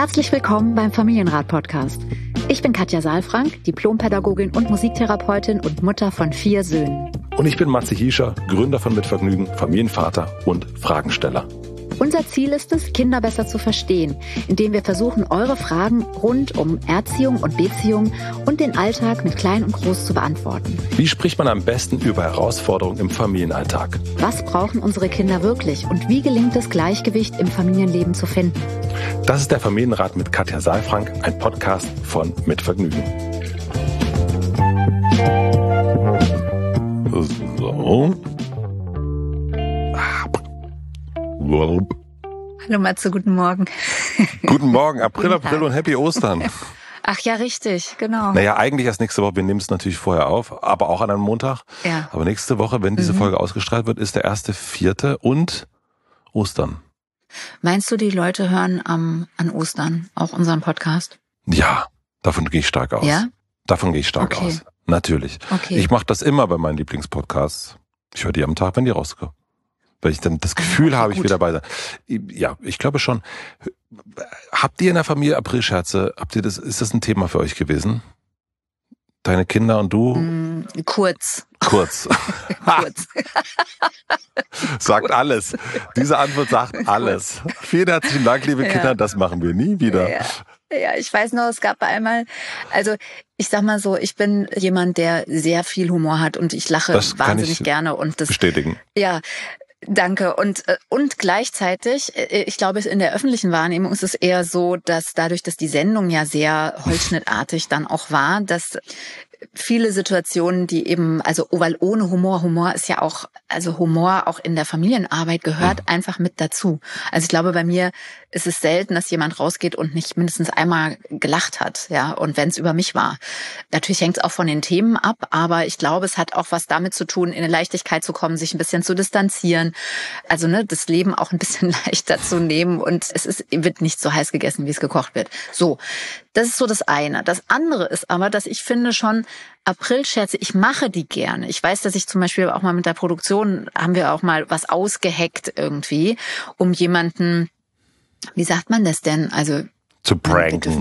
Herzlich willkommen beim Familienrat-Podcast. Ich bin Katja Saalfrank, Diplompädagogin und Musiktherapeutin und Mutter von 4 Söhnen. Und ich bin Matze Hiescher, Gründer von Mitvergnügen, Familienvater und Fragensteller. Unser Ziel ist es, Kinder besser zu verstehen, indem wir versuchen, eure Fragen rund um Erziehung und Beziehung und den Alltag mit Klein und Groß zu beantworten. Wie spricht man am besten über Herausforderungen im Familienalltag? Was brauchen unsere Kinder wirklich und wie gelingt es, Gleichgewicht im Familienleben zu finden? Das ist der Familienrat mit Katja Saalfrank, ein Podcast von Mitvergnügen. So. Hallo Matze, guten Morgen. Guten Morgen, April und Happy Ostern. Ach ja, richtig, genau. Naja, eigentlich erst nächste Woche, wir nehmen es natürlich vorher auf, aber auch an einem Montag. Ja. Aber nächste Woche, wenn diese Folge ausgestrahlt wird, ist der 1.4. und Ostern. Meinst du, die Leute hören an Ostern auch unseren Podcast? Ja, davon gehe ich stark aus. Ja? Davon gehe ich stark aus. Natürlich. Okay. Ich mache das immer bei meinen Lieblingspodcasts. Ich höre die am Tag, wenn die rauskommen. Weil ich dann das Gefühl habe, ich wieder bei sein. Ja, ich glaube schon. Habt ihr in der Familie Aprilscherze? Ist das ein Thema für euch gewesen? Deine Kinder und du? Kurz. Kurz. Sagt alles. Diese Antwort sagt alles. Vielen herzlichen Dank, liebe Kinder. Das machen wir nie wieder. Ja, ich weiß noch, es gab einmal, also ich sag mal so, ich bin jemand, der sehr viel Humor hat und ich lache wahnsinnig gerne. Und das bestätigen. Ja, danke. Und gleichzeitig, ich glaube, in der öffentlichen Wahrnehmung ist es eher so, dass dadurch, dass die Sendung ja sehr holzschnittartig dann auch war, dass viele Situationen, die eben, also weil ohne Humor ist ja auch, also Humor auch in der Familienarbeit gehört einfach mit dazu. Also ich glaube, bei mir ist es selten, dass jemand rausgeht und nicht mindestens einmal gelacht hat, ja, und wenn es über mich war. Natürlich hängt es auch von den Themen ab, aber ich glaube, es hat auch was damit zu tun, in eine Leichtigkeit zu kommen, sich ein bisschen zu distanzieren, also das Leben auch ein bisschen leichter zu nehmen und wird nicht so heiß gegessen, wie es gekocht wird. So, das ist so das eine. Das andere ist aber, dass ich finde schon, Aprilscherze, ich mache die gerne. Ich weiß, dass ich zum Beispiel auch mal mit der Produktion, haben wir auch mal was ausgeheckt irgendwie, um jemanden, wie sagt man das denn? Also zu pranken.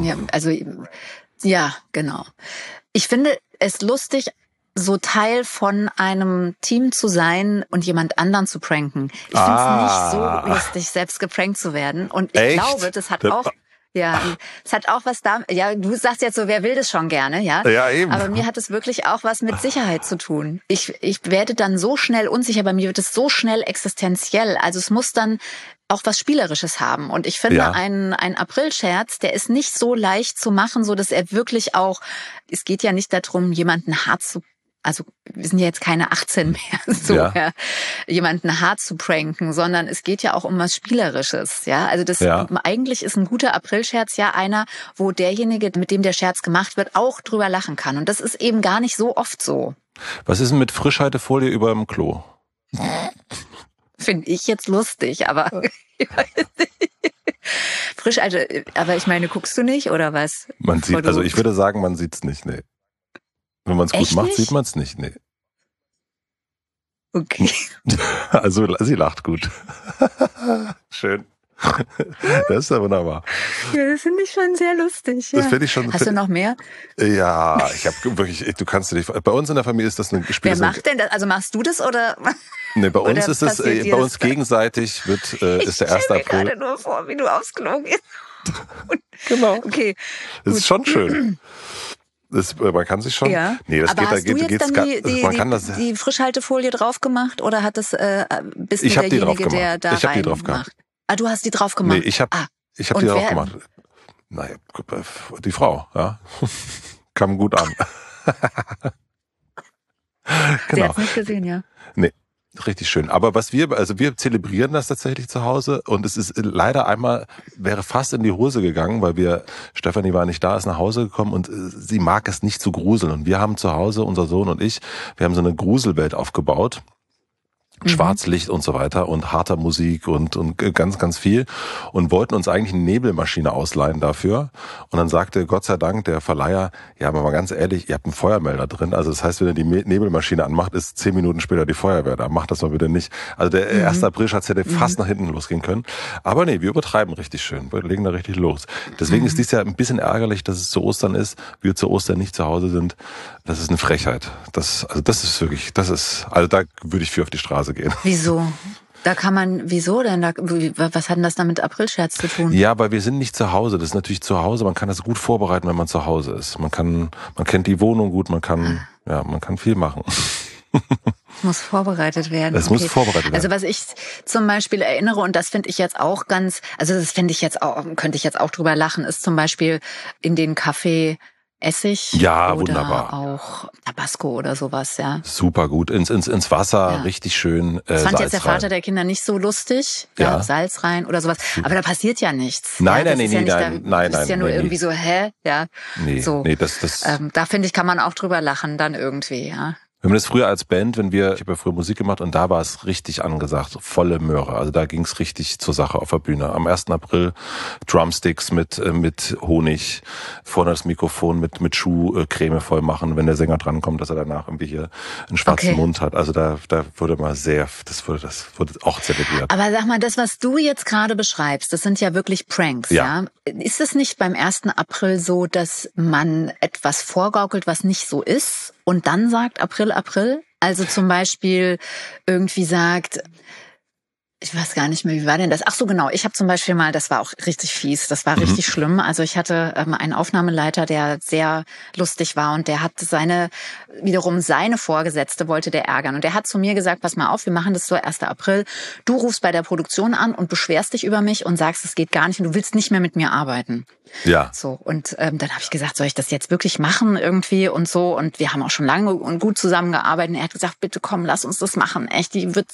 Ja, genau. Ich finde es lustig, so Teil von einem Team zu sein und jemand anderen zu pranken. Ich finde es nicht so lustig, selbst geprankt zu werden. Und ich glaube, das hat auch... Ja, es hat auch was da, ja, du sagst jetzt so, wer will das schon gerne, ja? Ja, eben. Aber mir hat es wirklich auch was mit Sicherheit zu tun. Ich werde dann so schnell unsicher, bei mir wird es so schnell existenziell. Also es muss dann auch was Spielerisches haben. Und ich finde, ein Aprilscherz, der ist nicht so leicht zu machen, so dass er wirklich auch, es geht ja nicht darum, jemanden hart zu, also wir sind ja jetzt keine 18 mehr, jemanden hart zu pranken, sondern es geht ja auch um was Spielerisches, ja. Also eigentlich ist ein guter Aprilscherz ja einer, wo derjenige, mit dem der Scherz gemacht wird, auch drüber lachen kann. Und das ist eben gar nicht so oft so. Was ist denn mit Frischhaltefolie über dem Klo? Finde ich jetzt lustig, aber aber ich meine, guckst du nicht oder was? Man sieht, also ich würde sagen, man sieht's nicht, nee. Wenn man es gut macht, sieht man es nicht, nee. Okay. Also sie lacht gut. Schön. Das ist ja wunderbar. Ja, das finde ich schon sehr lustig. Ja. Das finde ich schon. Hast du noch mehr? Ja, ich habe wirklich, du kannst dir nicht. Bei uns in der Familie ist das ein Spiel. Wer macht denn das? Also machst du das oder? Nee, bei uns ist es, bei uns gegenseitig ist der 1. April. Ich stelle mir gerade nur vor, wie du ausgelogen bist. Genau. Okay. Das ist schon schön. Man kann sich schon. Ja. Nee, das aber geht, hast du jetzt dann man kann das. Die Frischhaltefolie drauf gemacht oder hat das bist du derjenige, der da ich hab die drauf macht? gemacht. Ah, du hast die drauf gemacht. Nee, ich hab die drauf gemacht. Naja, die Frau, ja. Kam gut an. Genau. Sie hat's nicht gesehen, ja. Nee. Richtig schön. Aber wir zelebrieren das tatsächlich zu Hause und es ist leider wäre fast in die Hose gegangen, weil Stefanie war nicht da, ist nach Hause gekommen und sie mag es nicht zu gruseln. Und wir haben zu Hause, unser Sohn und ich, wir haben so eine Gruselwelt aufgebaut. Schwarzlicht und so weiter und harter Musik und ganz, ganz viel und wollten uns eigentlich eine Nebelmaschine ausleihen dafür. Und dann sagte Gott sei Dank der Verleiher, ja, aber mal ganz ehrlich, ihr habt einen Feuermelder drin. Also das heißt, wenn ihr die Nebelmaschine anmacht, ist 10 Minuten später die Feuerwehr da. Macht das mal bitte nicht. Also der 1. Aprilscherz hätte fast nach hinten losgehen können. Aber nee, wir übertreiben richtig schön. Wir legen da richtig los. Deswegen ist dies ja ein bisschen ärgerlich, dass es zu Ostern ist. Wir zu Ostern nicht zu Hause sind. Das ist eine Frechheit. Also da würde ich für auf die Straße gehen. Wieso? Wieso denn? Was hat denn das da mit Aprilscherz zu tun? Ja, weil wir sind nicht zu Hause. Das ist natürlich zu Hause. Man kann das gut vorbereiten, wenn man zu Hause ist. Man kennt die Wohnung gut, man kann viel machen. Es muss vorbereitet werden. Es muss vorbereitet werden. Also was ich zum Beispiel erinnere, und das finde ich jetzt auch könnte ich jetzt auch drüber lachen, ist zum Beispiel in den Kaffee Essig oder wunderbar. Auch Tabasco oder sowas, ja. Super gut. Ins Wasser, richtig schön. Das fand Salz jetzt der Vater rein. der Kinder nicht so lustig. Ja. Salz rein oder sowas. Aber da passiert ja nichts. Nein. Das ist ja nur irgendwie so, ja. Da finde ich, kann man auch drüber lachen dann irgendwie, ja. Wir haben das früher als Band, ich habe ja früher Musik gemacht und da war es richtig angesagt, volle Möhre. Also da ging es richtig zur Sache auf der Bühne. Am 1. April Drumsticks mit Honig, vorne das Mikrofon mit Schuhcreme voll machen, wenn der Sänger drankommt, dass er danach irgendwie hier einen schwarzen Mund hat. Also da wurde mal das wurde auch zelebriert. Aber sag mal, das, was du jetzt gerade beschreibst, das sind ja wirklich Pranks, ja? Ist es nicht beim 1. April so, dass man etwas vorgaukelt, was nicht so ist? Und dann sagt April. Also zum Beispiel irgendwie sagt, ich weiß gar nicht mehr, wie war denn das? Ach so, genau. Ich habe zum Beispiel mal, das war auch richtig fies, das war richtig schlimm. Also ich hatte einen Aufnahmeleiter, der sehr lustig war und der hat seine Vorgesetzte wollte der ärgern. Und der hat zu mir gesagt, pass mal auf, wir machen das so 1. April. Du rufst bei der Produktion an und beschwerst dich über mich und sagst, es geht gar nicht und du willst nicht mehr mit mir arbeiten. Ja. So, und dann habe ich gesagt, soll ich das jetzt wirklich machen irgendwie und so. Und wir haben auch schon lange und gut zusammengearbeitet. Und er hat gesagt, bitte komm, lass uns das machen. Echt, die wird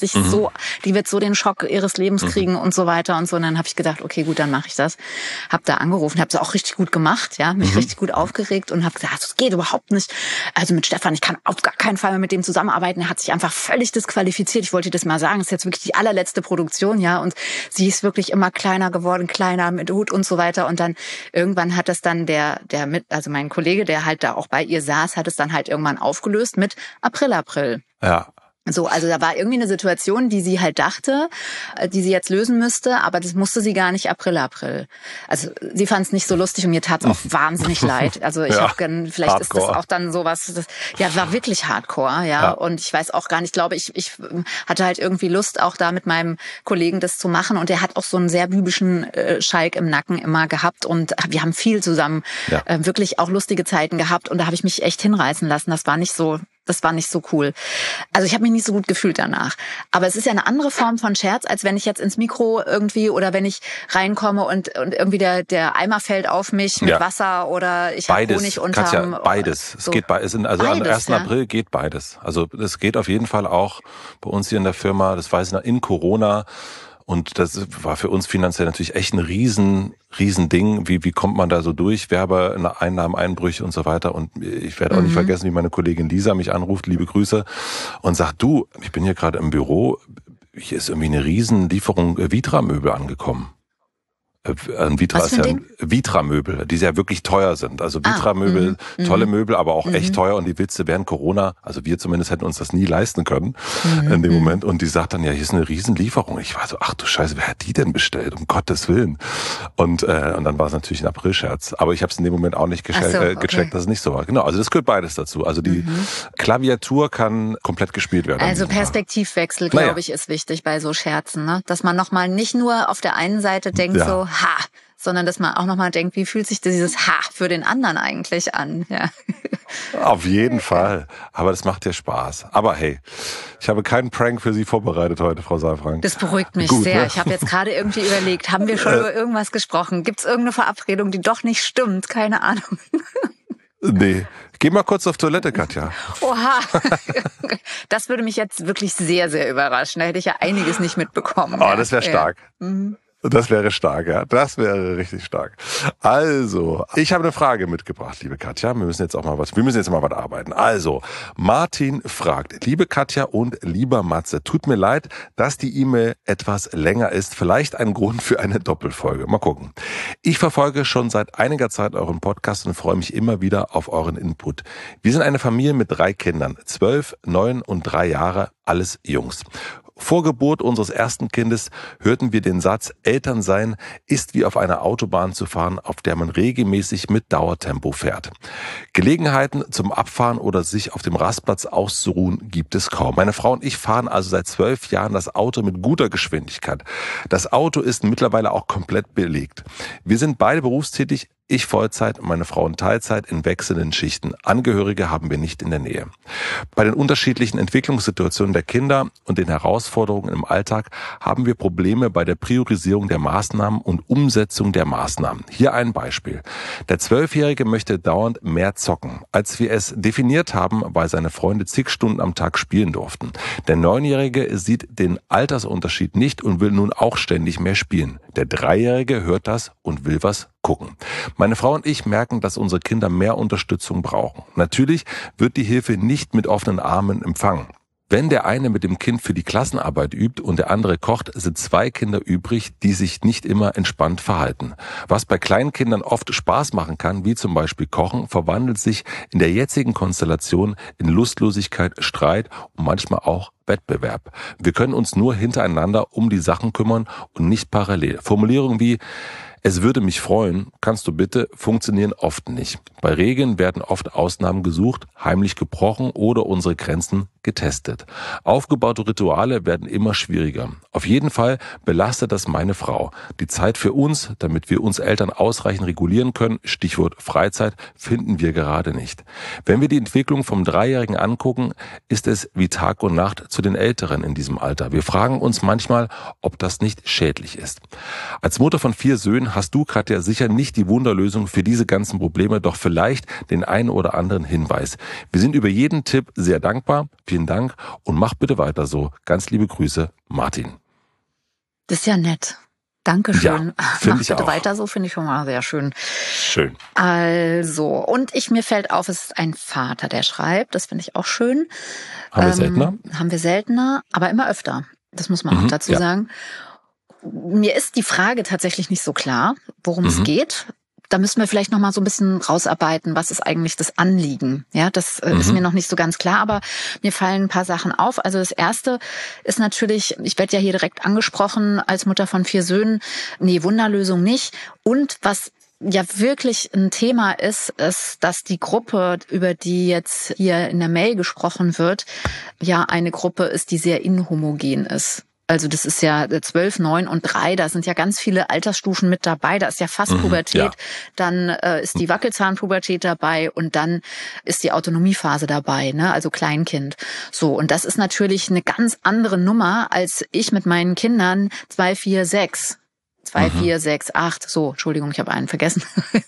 so den Schock ihres Lebens kriegen und so weiter und so. Und dann habe ich gedacht, okay, gut, dann mache ich das. Hab da angerufen, habe es auch richtig gut gemacht, ja, mich richtig gut aufgeregt und habe gesagt, das geht überhaupt nicht. Also mit Stefan, ich kann auf gar keinen Fall mehr mit dem zusammenarbeiten. Er hat sich einfach völlig disqualifiziert. Ich wollte das mal sagen, das ist jetzt wirklich die allerletzte Produktion, ja. Und sie ist wirklich immer kleiner geworden, kleiner mit Hut und so weiter. Und dann irgendwann hat es dann also mein Kollege, der halt da auch bei ihr saß, hat es dann halt irgendwann aufgelöst mit April. Ja. So, also da war irgendwie eine Situation, die sie halt dachte, die sie jetzt lösen müsste, aber das musste sie gar nicht April. Also sie fand es nicht so lustig und mir tat es auch wahnsinnig leid. Also ich habe vielleicht Hardcore. Ist das auch dann sowas, war wirklich Hardcore, ja. Und ich weiß auch gar nicht, glaube ich hatte halt irgendwie Lust, auch da mit meinem Kollegen das zu machen und der hat auch so einen sehr bübischen Schalk im Nacken immer gehabt und wir haben viel zusammen wirklich auch lustige Zeiten gehabt und da habe ich mich echt hinreißen lassen. Das war nicht so cool. Also ich habe mich nicht so gut gefühlt danach. Aber es ist ja eine andere Form von Scherz, als wenn ich jetzt ins Mikro irgendwie oder wenn ich reinkomme und irgendwie der Eimer fällt auf mich mit Wasser oder ich habe Honig unterm... Katja, beides. So. Es geht beides. Also am 1. April geht beides. Also es geht auf jeden Fall auch bei uns hier in der Firma, das weiß ich, in Corona. Und das war für uns finanziell natürlich echt ein riesen Ding. Wie kommt man da so durch? Einbrüche und so weiter. Und ich werde auch nicht vergessen, wie meine Kollegin Lisa mich anruft, liebe Grüße, und sagt, du, ich bin hier gerade im Büro, hier ist irgendwie eine riesen Lieferung Vitra-Möbel angekommen. Vitra ist ja Vitra-Möbel, die ja wirklich teuer sind. Also Vitra-Möbel, tolle Möbel, aber auch echt teuer. Und die Witze während Corona, also wir zumindest hätten uns das nie leisten können in dem Moment. Und die sagt dann, ja, hier ist eine Riesenlieferung. Ich war so, ach du Scheiße, wer hat die denn bestellt? Um Gottes Willen. Und dann war es natürlich ein Aprilscherz. Aber ich habe es in dem Moment auch nicht gecheckt, dass es nicht so war. Genau, also das gehört beides dazu. Also die Klaviatur kann komplett gespielt werden. Also Perspektivwechsel, glaube ich, ist wichtig bei so Scherzen, ne? Dass man nochmal nicht nur auf der einen Seite denkt so, sondern dass man auch nochmal denkt, wie fühlt sich dieses für den anderen eigentlich an? Ja. Auf jeden Fall. Aber das macht ja Spaß. Aber hey, ich habe keinen Prank für Sie vorbereitet heute, Frau Saalfrank. Das beruhigt mich sehr. Ne? Ich habe jetzt gerade irgendwie überlegt, haben wir schon über irgendwas gesprochen? Gibt es irgendeine Verabredung, die doch nicht stimmt? Keine Ahnung. Nee. Geh mal kurz auf Toilette, Katja. Oha. Das würde mich jetzt wirklich sehr, sehr überraschen. Da hätte ich ja einiges nicht mitbekommen. Oh, das wäre stark. Ja. Das wäre stark, ja. Das wäre richtig stark. Also, ich habe eine Frage mitgebracht, liebe Katja. Wir müssen jetzt mal was arbeiten. Also, Martin fragt, liebe Katja und lieber Matze, tut mir leid, dass die E-Mail etwas länger ist. Vielleicht ein Grund für eine Doppelfolge. Mal gucken. Ich verfolge schon seit einiger Zeit euren Podcast und freue mich immer wieder auf euren Input. Wir sind eine Familie mit 3 Kindern, 12, 9 und 3 Jahre, alles Jungs. Vor Geburt unseres ersten Kindes hörten wir den Satz, Eltern sein ist wie auf einer Autobahn zu fahren, auf der man regelmäßig mit Dauertempo fährt. Gelegenheiten zum Abfahren oder sich auf dem Rastplatz auszuruhen gibt es kaum. Meine Frau und ich fahren also seit 12 Jahren das Auto mit guter Geschwindigkeit. Das Auto ist mittlerweile auch komplett belegt. Wir sind beide berufstätig, ich Vollzeit, meine Frau in Teilzeit in wechselnden Schichten. Angehörige haben wir nicht in der Nähe. Bei den unterschiedlichen Entwicklungssituationen der Kinder und den Herausforderungen im Alltag haben wir Probleme bei der Priorisierung der Maßnahmen und Umsetzung der Maßnahmen. Hier ein Beispiel. Der 12-Jährige möchte dauernd mehr zocken. Als wir es definiert haben, weil seine Freunde zig Stunden am Tag spielen durften. Der 9-Jährige sieht den Altersunterschied nicht und will nun auch ständig mehr spielen. Der 3-Jährige hört das und will was gucken. Meine Frau und ich merken, dass unsere Kinder mehr Unterstützung brauchen. Natürlich wird die Hilfe nicht mit offenen Armen empfangen. Wenn der eine mit dem Kind für die Klassenarbeit übt und der andere kocht, sind 2 Kinder übrig, die sich nicht immer entspannt verhalten. Was bei kleinen Kindern oft Spaß machen kann, wie zum Beispiel Kochen, verwandelt sich in der jetzigen Konstellation in Lustlosigkeit, Streit und manchmal auch Wettbewerb. Wir können uns nur hintereinander um die Sachen kümmern und nicht parallel. Formulierungen wie es würde mich freuen, kannst du bitte, funktionieren oft nicht. Bei Regeln werden oft Ausnahmen gesucht, heimlich gebrochen oder unsere Grenzen getestet. Aufgebaute Rituale werden immer schwieriger. Auf jeden Fall belastet das meine Frau. Die Zeit für uns, damit wir uns Eltern ausreichend regulieren können, Stichwort Freizeit, finden wir gerade nicht. Wenn wir die Entwicklung vom 3-Jährigen angucken, ist es wie Tag und Nacht zu den Älteren in diesem Alter. Wir fragen uns manchmal, ob das nicht schädlich ist. Als Mutter von 4 Söhnen hast du, Katja, sicher nicht die Wunderlösung für diese ganzen Probleme, doch vielleicht den einen oder anderen Hinweis. Wir sind über jeden Tipp sehr dankbar. Vielen Dank und mach bitte weiter so. Ganz liebe Grüße, Martin. Das ist ja nett. Dankeschön. Ja, mach bitte weiter so, finde ich schon mal sehr schön. Schön. Also, und mir fällt auf, es ist ein Vater, der schreibt. Das finde ich auch schön. Haben wir seltener? Haben wir seltener, aber immer öfter. Das muss man auch dazu sagen. Mir ist die Frage tatsächlich nicht so klar, worum es geht. Da müssen wir vielleicht noch mal so ein bisschen rausarbeiten, was ist eigentlich das Anliegen. Ja, das ist mir noch nicht so ganz klar, aber mir fallen ein paar Sachen auf. Also das Erste ist natürlich, ich werde ja hier direkt angesprochen als Mutter von 4 Söhnen. Nee, Wunderlösung nicht. Und was ja wirklich ein Thema ist, dass die Gruppe, über die jetzt hier in der Mail gesprochen wird, ja eine Gruppe ist, die sehr inhomogen ist. Also das ist ja 12, 9 und 3, da sind ja ganz viele Altersstufen mit dabei, da ist ja fast Pubertät, dann ist die Wackelzahnpubertät dabei und dann ist die Autonomiephase dabei, ne? Also Kleinkind. So, und das ist natürlich eine ganz andere Nummer als ich mit meinen Kindern 2, 4, 6. 2, 4, 6, 8, so, Entschuldigung, ich habe einen vergessen.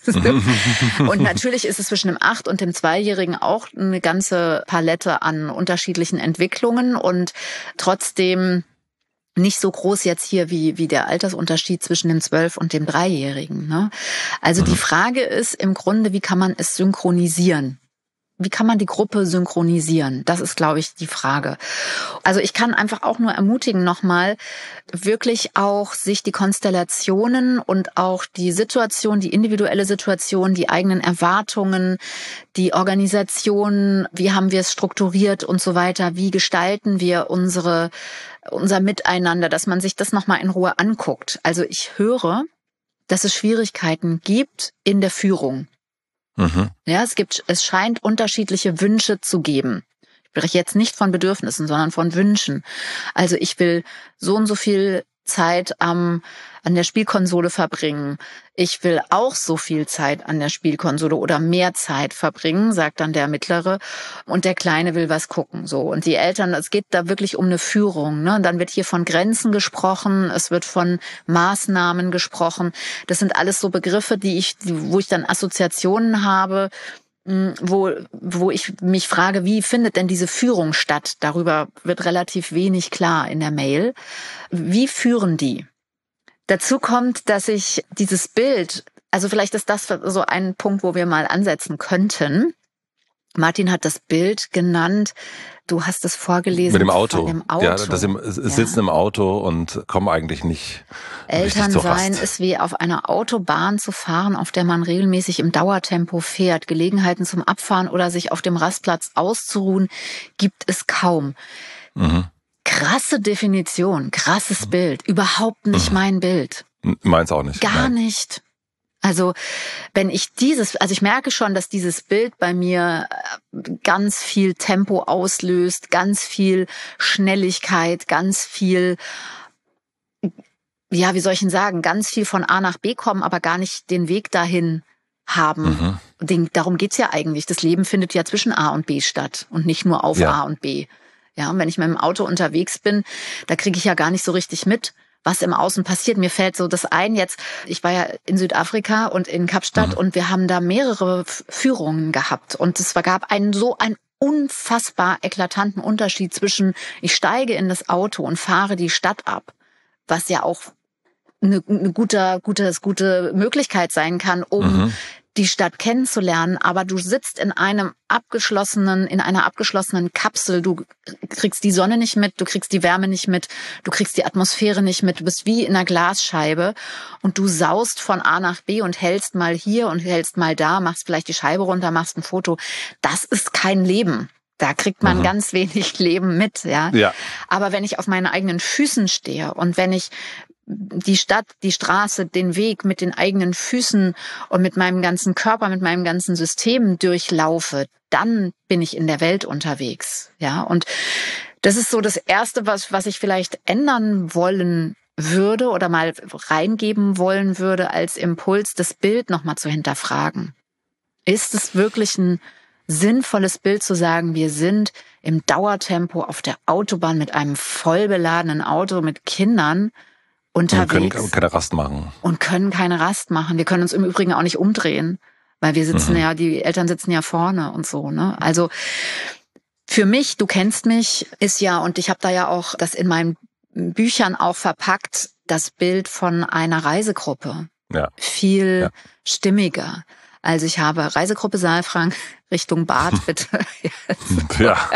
Und natürlich ist es zwischen dem 8- und dem 2-Jährigen auch eine ganze Palette an unterschiedlichen Entwicklungen und trotzdem nicht so groß jetzt hier wie der Altersunterschied zwischen dem 12- und dem 3-Jährigen. Ne? Also die Frage ist im Grunde, wie kann man es synchronisieren? Wie kann man die Gruppe synchronisieren? Das ist, glaube ich, die Frage. Also ich kann einfach auch nur ermutigen, nochmal wirklich auch sich die Konstellationen und auch die Situation, die individuelle Situation, die eigenen Erwartungen, die Organisation, wie haben wir es strukturiert und so weiter, wie gestalten wir unser Miteinander, dass man sich das nochmal in Ruhe anguckt. Also ich höre, dass es Schwierigkeiten gibt in der Führung. Ja, es scheint unterschiedliche Wünsche zu geben. Ich spreche jetzt nicht von Bedürfnissen, sondern von Wünschen. Also ich will so und so viel Zeit an der Spielkonsole verbringen. Ich will auch so viel Zeit an der Spielkonsole oder mehr Zeit verbringen, sagt dann der Mittlere. Und der Kleine will was gucken, so. Und die Eltern, es geht da wirklich um eine Führung, ne? Und dann wird hier von Grenzen gesprochen, es wird von Maßnahmen gesprochen. Das sind alles so Begriffe, wo ich dann Assoziationen habe, wo ich mich frage, wie findet denn diese Führung statt? Darüber wird relativ wenig klar in der Mail. Wie führen die? Dazu kommt, dass ich dieses Bild, also vielleicht ist das so ein Punkt, wo wir mal ansetzen könnten. Martin hat das Bild genannt, du hast es vorgelesen. Mit dem Auto. Von dem Auto. Ja, sitzen im Auto und kommen eigentlich nicht Eltern zur sein Rast. ist wie auf einer Autobahn zu fahren, auf der man regelmäßig im Dauertempo fährt. Gelegenheiten zum Abfahren oder sich auf dem Rastplatz auszuruhen, gibt es kaum. Mhm. Krasse Definition, krasses Bild. Überhaupt nicht mein Bild. Meins auch nicht. Gar nicht. Also wenn ich ich merke schon, dass dieses Bild bei mir ganz viel Tempo auslöst, ganz viel Schnelligkeit, ganz viel, ja, wie soll ich denn sagen, ganz viel von A nach B kommen, aber gar nicht den Weg dahin haben. Darum geht's ja eigentlich. Das Leben findet ja zwischen A und B statt und nicht nur auf A und B. Ja, und wenn ich mit dem Auto unterwegs bin, da kriege ich ja gar nicht so richtig mit, was im Außen passiert. Mir fällt so das ein jetzt, ich war ja in Südafrika und in Kapstadt und wir haben da mehrere Führungen gehabt und es gab einen unfassbar eklatanten Unterschied zwischen, ich steige in das Auto und fahre die Stadt ab, was ja auch eine gute Möglichkeit sein kann, um die Stadt kennenzulernen, aber du sitzt in einer abgeschlossenen Kapsel, du kriegst die Sonne nicht mit, du kriegst die Wärme nicht mit, du kriegst die Atmosphäre nicht mit, du bist wie in einer Glasscheibe und du saust von A nach B und hältst mal hier und hältst mal da, machst vielleicht die Scheibe runter, machst ein Foto. Das ist kein Leben. Da kriegt man ganz wenig Leben mit, ja. Aber wenn ich auf meinen eigenen Füßen stehe und wenn ich die Stadt, die Straße, den Weg mit den eigenen Füßen und mit meinem ganzen Körper, mit meinem ganzen System durchlaufe, dann bin ich in der Welt unterwegs, ja. Und das ist so das Erste, was ich vielleicht ändern wollen würde oder mal reingeben wollen würde als Impuls, das Bild nochmal zu hinterfragen. Ist es wirklich ein sinnvolles Bild zu sagen, wir sind im Dauertempo auf der Autobahn mit einem vollbeladenen Auto mit Kindern unterwegs. Und können keine Rast machen. Und können keine Rast machen. Wir können uns im Übrigen auch nicht umdrehen, weil wir sitzen die Eltern sitzen ja vorne und so, ne? Also für mich, du kennst mich, ist ja, und ich habe da ja auch das in meinen Büchern auch verpackt, das Bild von einer Reisegruppe. Ja. Viel stimmiger. Also ich habe Reisegruppe Saalfrank Richtung Bad, bitte. Ja.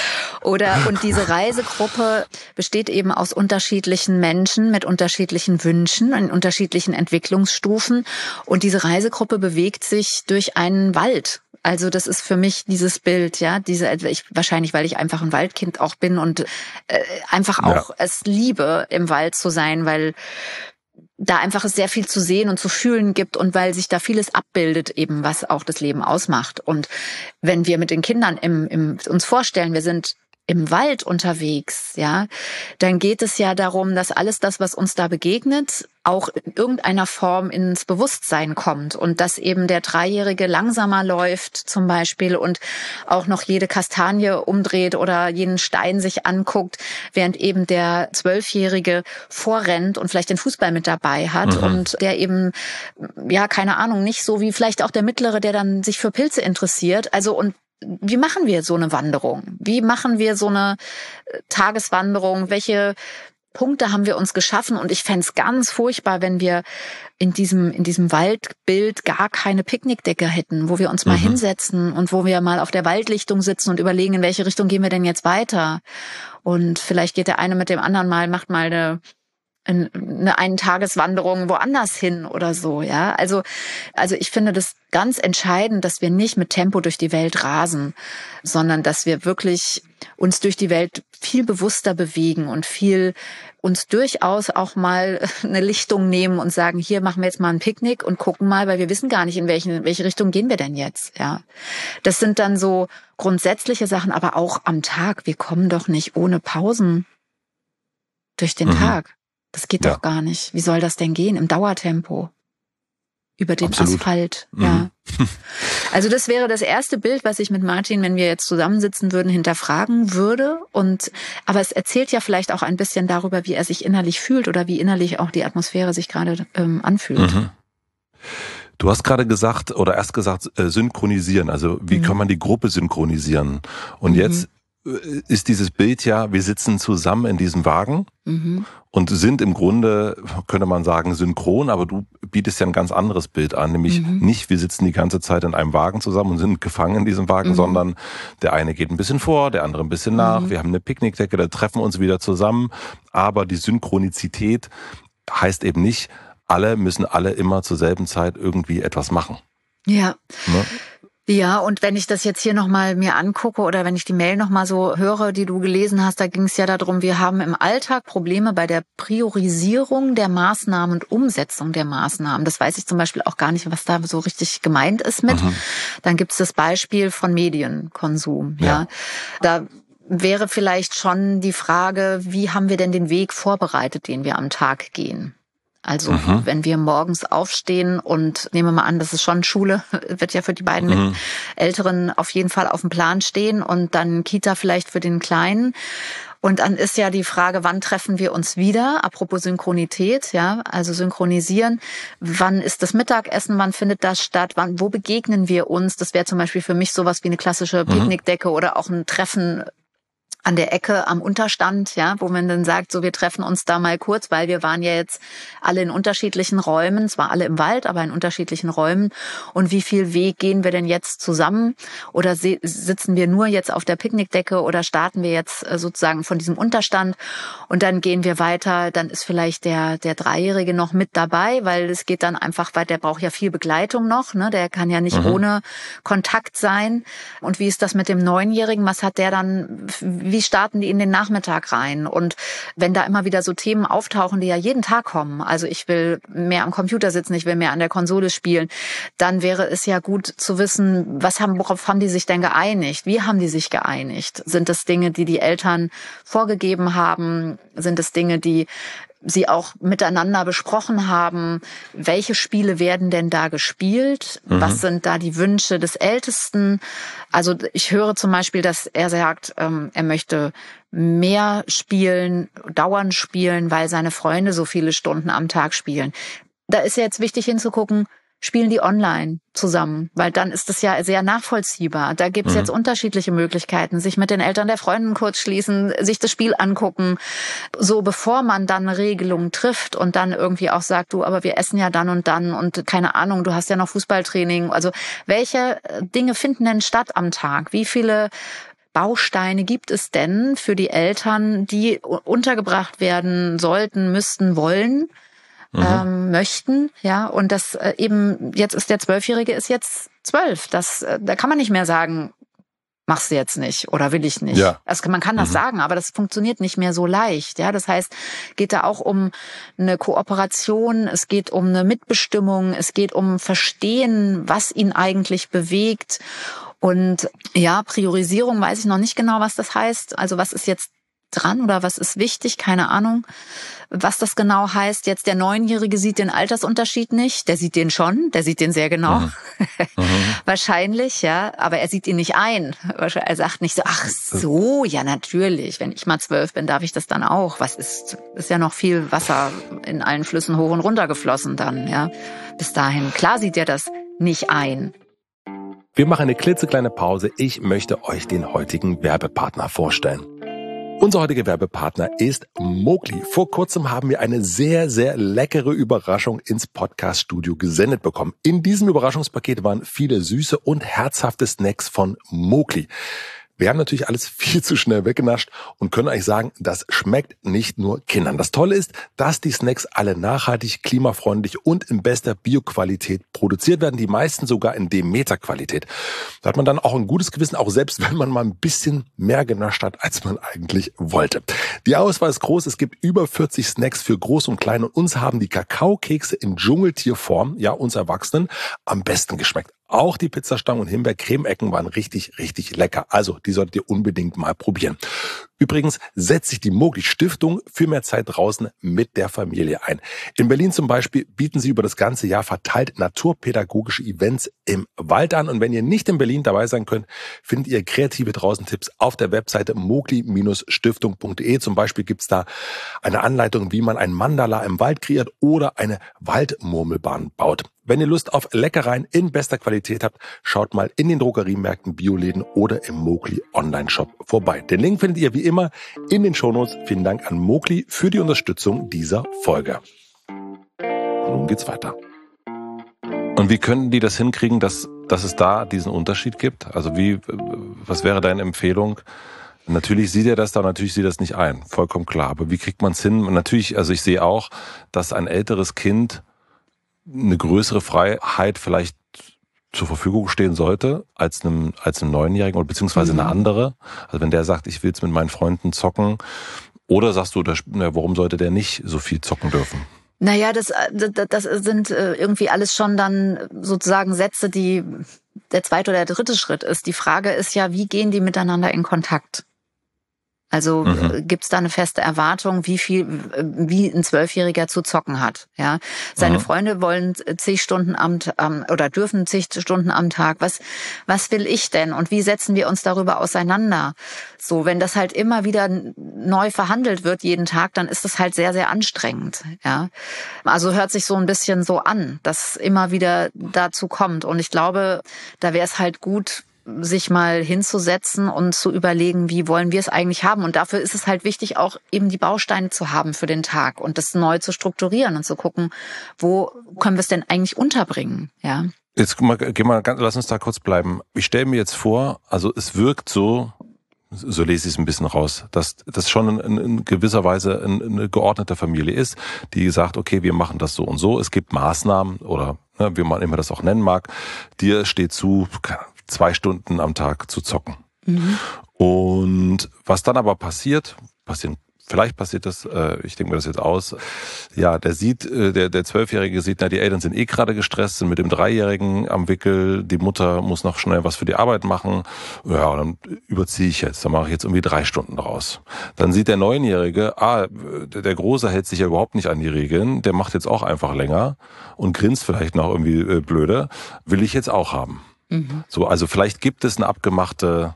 Und diese Reisegruppe besteht eben aus unterschiedlichen Menschen mit unterschiedlichen Wünschen, in unterschiedlichen Entwicklungsstufen. Und diese Reisegruppe bewegt sich durch einen Wald. Also das ist für mich dieses Bild, ja, wahrscheinlich, weil ich einfach ein Waldkind auch bin und einfach auch es liebe, im Wald zu sein, weil da einfach es sehr viel zu sehen und zu fühlen gibt und weil sich da vieles abbildet eben, was auch das Leben ausmacht. Und wenn wir mit den Kindern uns vorstellen, wir sind im Wald unterwegs, ja, dann geht es ja darum, dass alles das, was uns da begegnet, auch in irgendeiner Form ins Bewusstsein kommt und dass eben der Dreijährige langsamer läuft zum Beispiel und auch noch jede Kastanie umdreht oder jeden Stein sich anguckt, während eben der 12-Jährige vorrennt und vielleicht den Fußball mit dabei hat und der eben, ja, keine Ahnung, nicht so wie vielleicht auch der Mittlere, der dann sich für Pilze interessiert. Also und wie machen wir so eine Wanderung? Wie machen wir so eine Tageswanderung? Welche Punkte haben wir uns geschaffen? Und ich fände es ganz furchtbar, wenn wir in diesem Waldbild gar keine Picknickdecke hätten, wo wir uns mal hinsetzen und wo wir mal auf der Waldlichtung sitzen und überlegen, in welche Richtung gehen wir denn jetzt weiter? Und vielleicht geht der eine mit dem anderen macht mal eine Eintageswanderung woanders hin oder so, ja. Also ich finde das ganz entscheidend, dass wir nicht mit Tempo durch die Welt rasen, sondern dass wir wirklich uns durch die Welt viel bewusster bewegen und viel uns durchaus auch mal eine Lichtung nehmen und sagen, hier machen wir jetzt mal ein Picknick und gucken mal, weil wir wissen gar nicht, in welche Richtung gehen wir denn jetzt, ja. Das sind dann so grundsätzliche Sachen, aber auch am Tag. Wir kommen doch nicht ohne Pausen durch den Tag. Das geht doch gar nicht. Wie soll das denn gehen? Im Dauertempo. Über den Asphalt. Ja. Also das wäre das erste Bild, was ich mit Martin, wenn wir jetzt zusammensitzen würden, hinterfragen würde. Aber es erzählt ja vielleicht auch ein bisschen darüber, wie er sich innerlich fühlt oder wie innerlich auch die Atmosphäre sich gerade anfühlt. Du hast gerade erst gesagt, synchronisieren. Also wie kann man die Gruppe synchronisieren? Und jetzt ist dieses Bild ja, wir sitzen zusammen in diesem Wagen und sind im Grunde, könnte man sagen, synchron, aber du bietest ja ein ganz anderes Bild an, nämlich nicht, wir sitzen die ganze Zeit in einem Wagen zusammen und sind gefangen in diesem Wagen, sondern der eine geht ein bisschen vor, der andere ein bisschen nach, wir haben eine Picknickdecke, da treffen wir uns wieder zusammen, aber die Synchronizität heißt eben nicht, alle müssen immer zur selben Zeit irgendwie etwas machen. Ja. Ne? Ja, und wenn ich das jetzt hier nochmal mir angucke oder wenn ich die Mail nochmal so höre, die du gelesen hast, da ging es ja darum, wir haben im Alltag Probleme bei der Priorisierung der Maßnahmen und Umsetzung der Maßnahmen. Das weiß ich zum Beispiel auch gar nicht, was da so richtig gemeint ist mit. Dann gibt es das Beispiel von Medienkonsum. Ja. Da wäre vielleicht schon die Frage, wie haben wir denn den Weg vorbereitet, den wir am Tag gehen? Also wenn wir morgens aufstehen und nehmen wir mal an, das ist schon Schule, wird ja für die beiden Älteren auf jeden Fall auf dem Plan stehen und dann Kita vielleicht für den Kleinen. Und dann ist ja die Frage, wann treffen wir uns wieder? Apropos Synchronität, ja, also synchronisieren. Wann ist das Mittagessen? Wann findet das statt? Wo begegnen wir uns? Das wäre zum Beispiel für mich sowas wie eine klassische Picknickdecke oder auch ein Treffen an der Ecke am Unterstand, ja, wo man dann sagt, so, wir treffen uns da mal kurz, weil wir waren ja jetzt alle in unterschiedlichen Räumen, zwar alle im Wald, aber in unterschiedlichen Räumen. Und wie viel Weg gehen wir denn jetzt zusammen? Oder sitzen wir nur jetzt auf der Picknickdecke oder starten wir jetzt sozusagen von diesem Unterstand? Und dann gehen wir weiter, dann ist vielleicht der Dreijährige noch mit dabei, weil es geht dann einfach weiter, der braucht ja viel Begleitung noch, ne? Der kann ja nicht ohne Kontakt sein. Und wie ist das mit dem Neunjährigen? Was hat der dann, wie starten die in den Nachmittag rein? Und wenn da immer wieder so Themen auftauchen, die ja jeden Tag kommen, also ich will mehr am Computer sitzen, ich will mehr an der Konsole spielen, dann wäre es ja gut zu wissen, worauf haben die sich denn geeinigt? Wie haben die sich geeinigt? Sind das Dinge, die die Eltern vorgegeben haben? Sind es Dinge, die sie auch miteinander besprochen haben, welche Spiele werden denn da gespielt? Was sind da die Wünsche des Ältesten? Also ich höre zum Beispiel, dass er sagt, er möchte mehr spielen, dauernd spielen, weil seine Freunde so viele Stunden am Tag spielen. Da ist ja jetzt wichtig hinzugucken, spielen die online zusammen, weil dann ist es ja sehr nachvollziehbar. Da gibt es jetzt unterschiedliche Möglichkeiten, sich mit den Eltern der Freundin kurz schließen, sich das Spiel angucken, so bevor man dann eine Regelung trifft und dann irgendwie auch sagt, du, aber wir essen ja dann und keine Ahnung, du hast ja noch Fußballtraining. Also welche Dinge finden denn statt am Tag? Wie viele Bausteine gibt es denn für die Eltern, die untergebracht werden sollten, müssten, wollen? Möchten, ja, und das eben, jetzt ist der 12-Jährige ist jetzt 12. Da kann man nicht mehr sagen, mach's jetzt nicht oder will ich nicht. Ja. Also man kann das sagen, aber das funktioniert nicht mehr so leicht, ja. Das heißt, geht da auch um eine Kooperation, es geht um eine Mitbestimmung, es geht um Verstehen, was ihn eigentlich bewegt. Und ja, Priorisierung weiß ich noch nicht genau, was das heißt. Also was ist jetzt dran oder was ist wichtig? Keine Ahnung, was das genau heißt. Jetzt der Neunjährige sieht den Altersunterschied nicht. Der sieht den schon, der sieht den sehr genau. Wahrscheinlich, ja, aber er sieht ihn nicht ein. Er sagt nicht so, ach so, ja natürlich, wenn ich mal 12 bin, darf ich das dann auch. Ist ja noch viel Wasser in allen Flüssen hoch und runter geflossen dann, ja. Bis dahin, klar sieht er das nicht ein. Wir machen eine klitzekleine Pause. Ich möchte euch den heutigen Werbepartner vorstellen. Unser heutiger Werbepartner ist Mowgli. Vor kurzem haben wir eine sehr, sehr leckere Überraschung ins Podcast-Studio gesendet bekommen. In diesem Überraschungspaket waren viele süße und herzhafte Snacks von Mowgli. Wir haben natürlich alles viel zu schnell weggenascht und können euch sagen, das schmeckt nicht nur Kindern. Das Tolle ist, dass die Snacks alle nachhaltig, klimafreundlich und in bester Bioqualität produziert werden. Die meisten sogar in Demeter-Qualität. Da hat man dann auch ein gutes Gewissen, auch selbst wenn man mal ein bisschen mehr genascht hat, als man eigentlich wollte. Die Auswahl ist groß. Es gibt über 40 Snacks für Groß und Klein. Und uns haben die Kakaokekse in Dschungeltierform, ja uns Erwachsenen, am besten geschmeckt. Auch die Pizzastangen und Himbeer-Creme-Ecken waren richtig, richtig lecker. Also, die solltet ihr unbedingt mal probieren. Übrigens setzt sich die Mowgli-Stiftung für mehr Zeit draußen mit der Familie ein. In Berlin zum Beispiel bieten sie über das ganze Jahr verteilt naturpädagogische Events im Wald an. Und wenn ihr nicht in Berlin dabei sein könnt, findet ihr kreative Draußen-Tipps auf der Webseite mowgli-stiftung.de. Zum Beispiel gibt's da eine Anleitung, wie man ein Mandala im Wald kreiert oder eine Waldmurmelbahn baut. Wenn ihr Lust auf Leckereien in bester Qualität habt, schaut mal in den Drogeriemärkten, Bioläden oder im Mokli Online-Shop vorbei. Den Link findet ihr wie immer in den Shownotes. Vielen Dank an Mokli für die Unterstützung dieser Folge. Und nun geht's weiter. Und wie können die das hinkriegen, dass es da diesen Unterschied gibt? Also was wäre deine Empfehlung? Natürlich sieht er das da, natürlich sieht er das nicht ein. Vollkommen klar. Aber wie kriegt man es hin? Und natürlich, also ich sehe auch, dass ein älteres Kind eine größere Freiheit vielleicht zur Verfügung stehen sollte als einem 9-Jährigen oder beziehungsweise eine andere. Also wenn der sagt, ich will jetzt mit meinen Freunden zocken, oder sagst du, warum sollte der nicht so viel zocken dürfen? Naja, das sind irgendwie alles schon dann sozusagen Sätze, die der zweite oder der dritte Schritt ist. Die Frage ist ja, wie gehen die miteinander in Kontakt? Also gibt's da eine feste Erwartung, wie ein 12-Jähriger zu zocken hat? Ja, seine Freunde wollen zig Stunden oder dürfen zig Stunden am Tag. Was will ich denn? Und wie setzen wir uns darüber auseinander? So, wenn das halt immer wieder neu verhandelt wird jeden Tag, dann ist das halt sehr, sehr anstrengend. Ja, also hört sich so ein bisschen so an, dass immer wieder dazu kommt. Und ich glaube, da wäre es halt gut, sich mal hinzusetzen und zu überlegen, wie wollen wir es eigentlich haben. Und dafür ist es halt wichtig, auch eben die Bausteine zu haben für den Tag und das neu zu strukturieren und zu gucken, wo können wir es denn eigentlich unterbringen, ja. Jetzt lass uns da kurz bleiben. Ich stelle mir jetzt vor, also es wirkt so lese ich es ein bisschen raus, dass das schon in gewisser Weise eine geordnete Familie ist, die sagt, okay, wir machen das so und so. Es gibt Maßnahmen oder wie man immer das auch nennen mag. Dir steht zu, 2 Stunden am Tag zu zocken. Und was dann aber vielleicht passiert das, ich denke mir das jetzt aus, ja, der 12-Jährige sieht, die Eltern sind gerade gestresst, sind mit dem 3-Jährigen am Wickel, die Mutter muss noch schnell was für die Arbeit machen, ja, und dann überziehe ich jetzt, dann mache ich jetzt irgendwie 3 Stunden raus. Dann sieht der 9-Jährige, der Große hält sich ja überhaupt nicht an die Regeln, der macht jetzt auch einfach länger und grinst vielleicht noch irgendwie blöde, will ich jetzt auch haben. So, also vielleicht gibt es einen abgemachten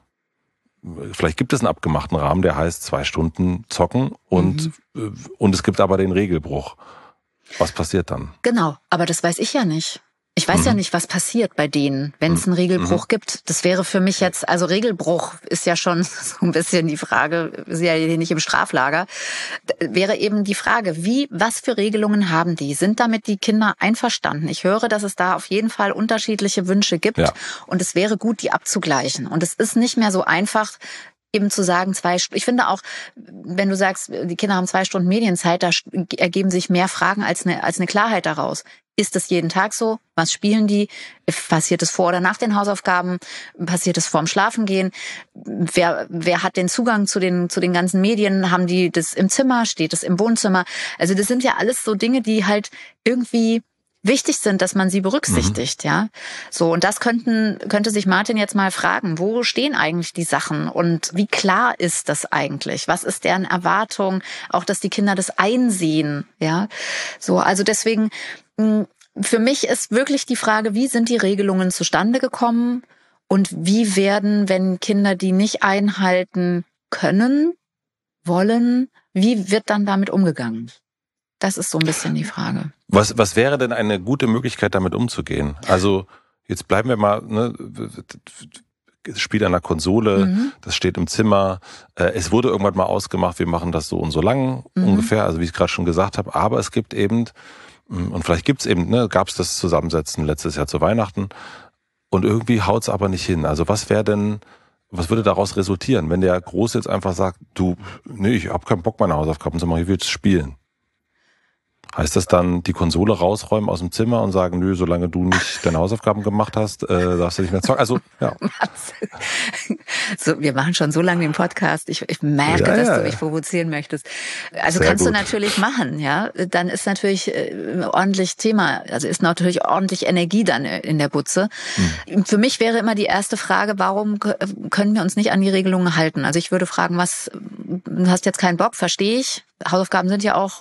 Rahmen, der heißt 2 Stunden zocken und es gibt aber den Regelbruch. Was passiert dann? Genau, aber das weiß ich ja nicht. Ich weiß ja nicht, was passiert bei denen, wenn es einen Regelbruch gibt. Das wäre für mich jetzt, also Regelbruch ist ja schon so ein bisschen die Frage, ist ja hier nicht im Straflager, wäre eben die Frage, was für Regelungen haben die? Sind damit die Kinder einverstanden? Ich höre, dass es da auf jeden Fall unterschiedliche Wünsche gibt und es wäre gut, die abzugleichen. Und es ist nicht mehr so einfach, eben zu sagen, ich finde auch, wenn du sagst, die Kinder haben 2 Stunden Medienzeit, da ergeben sich mehr Fragen als eine Klarheit daraus. Ist das jeden Tag so? Was spielen die? Passiert es vor oder nach den Hausaufgaben? Passiert es vorm Schlafengehen? Wer hat den Zugang zu den ganzen Medien? Haben die das im Zimmer? Steht es im Wohnzimmer? Also das sind ja alles so Dinge, die halt irgendwie wichtig sind, dass man sie berücksichtigt, ja. So, und das könnte sich Martin jetzt mal fragen, wo stehen eigentlich die Sachen und wie klar ist das eigentlich? Was ist deren Erwartung? Auch, dass die Kinder das einsehen, ja. So, also deswegen, für mich ist wirklich die Frage, wie sind die Regelungen zustande gekommen und wie werden, wenn Kinder die nicht einhalten können, wollen, wie wird dann damit umgegangen? Das ist so ein bisschen die Frage. Was wäre denn eine gute Möglichkeit, damit umzugehen? Also jetzt bleiben wir mal, Spiel an der Konsole, das steht im Zimmer. Es wurde irgendwann mal ausgemacht, wir machen das so und so lang ungefähr, also wie ich gerade schon gesagt habe. Aber es gibt eben, und vielleicht gibt's eben, gab es das Zusammensetzen letztes Jahr zu Weihnachten und irgendwie haut's aber nicht hin. Also was würde daraus resultieren, wenn der Große jetzt einfach sagt, ich habe keinen Bock, meine Hausaufgaben zu machen, ich will jetzt spielen. Heißt das dann, die Konsole rausräumen aus dem Zimmer und sagen, nö, solange du nicht deine Hausaufgaben gemacht hast, darfst du nicht mehr zocken? Also, ja. So, wir machen schon so lange den Podcast. Ich merke, dass du mich provozieren möchtest. Also sehr kannst gut. Du natürlich machen, ja. Dann ist natürlich ordentlich Thema, also ist natürlich ordentlich Energie dann in der Butze. Für mich wäre immer die erste Frage, warum können wir uns nicht an die Regelungen halten? Also ich würde fragen, du hast jetzt keinen Bock, verstehe ich. Hausaufgaben sind ja auch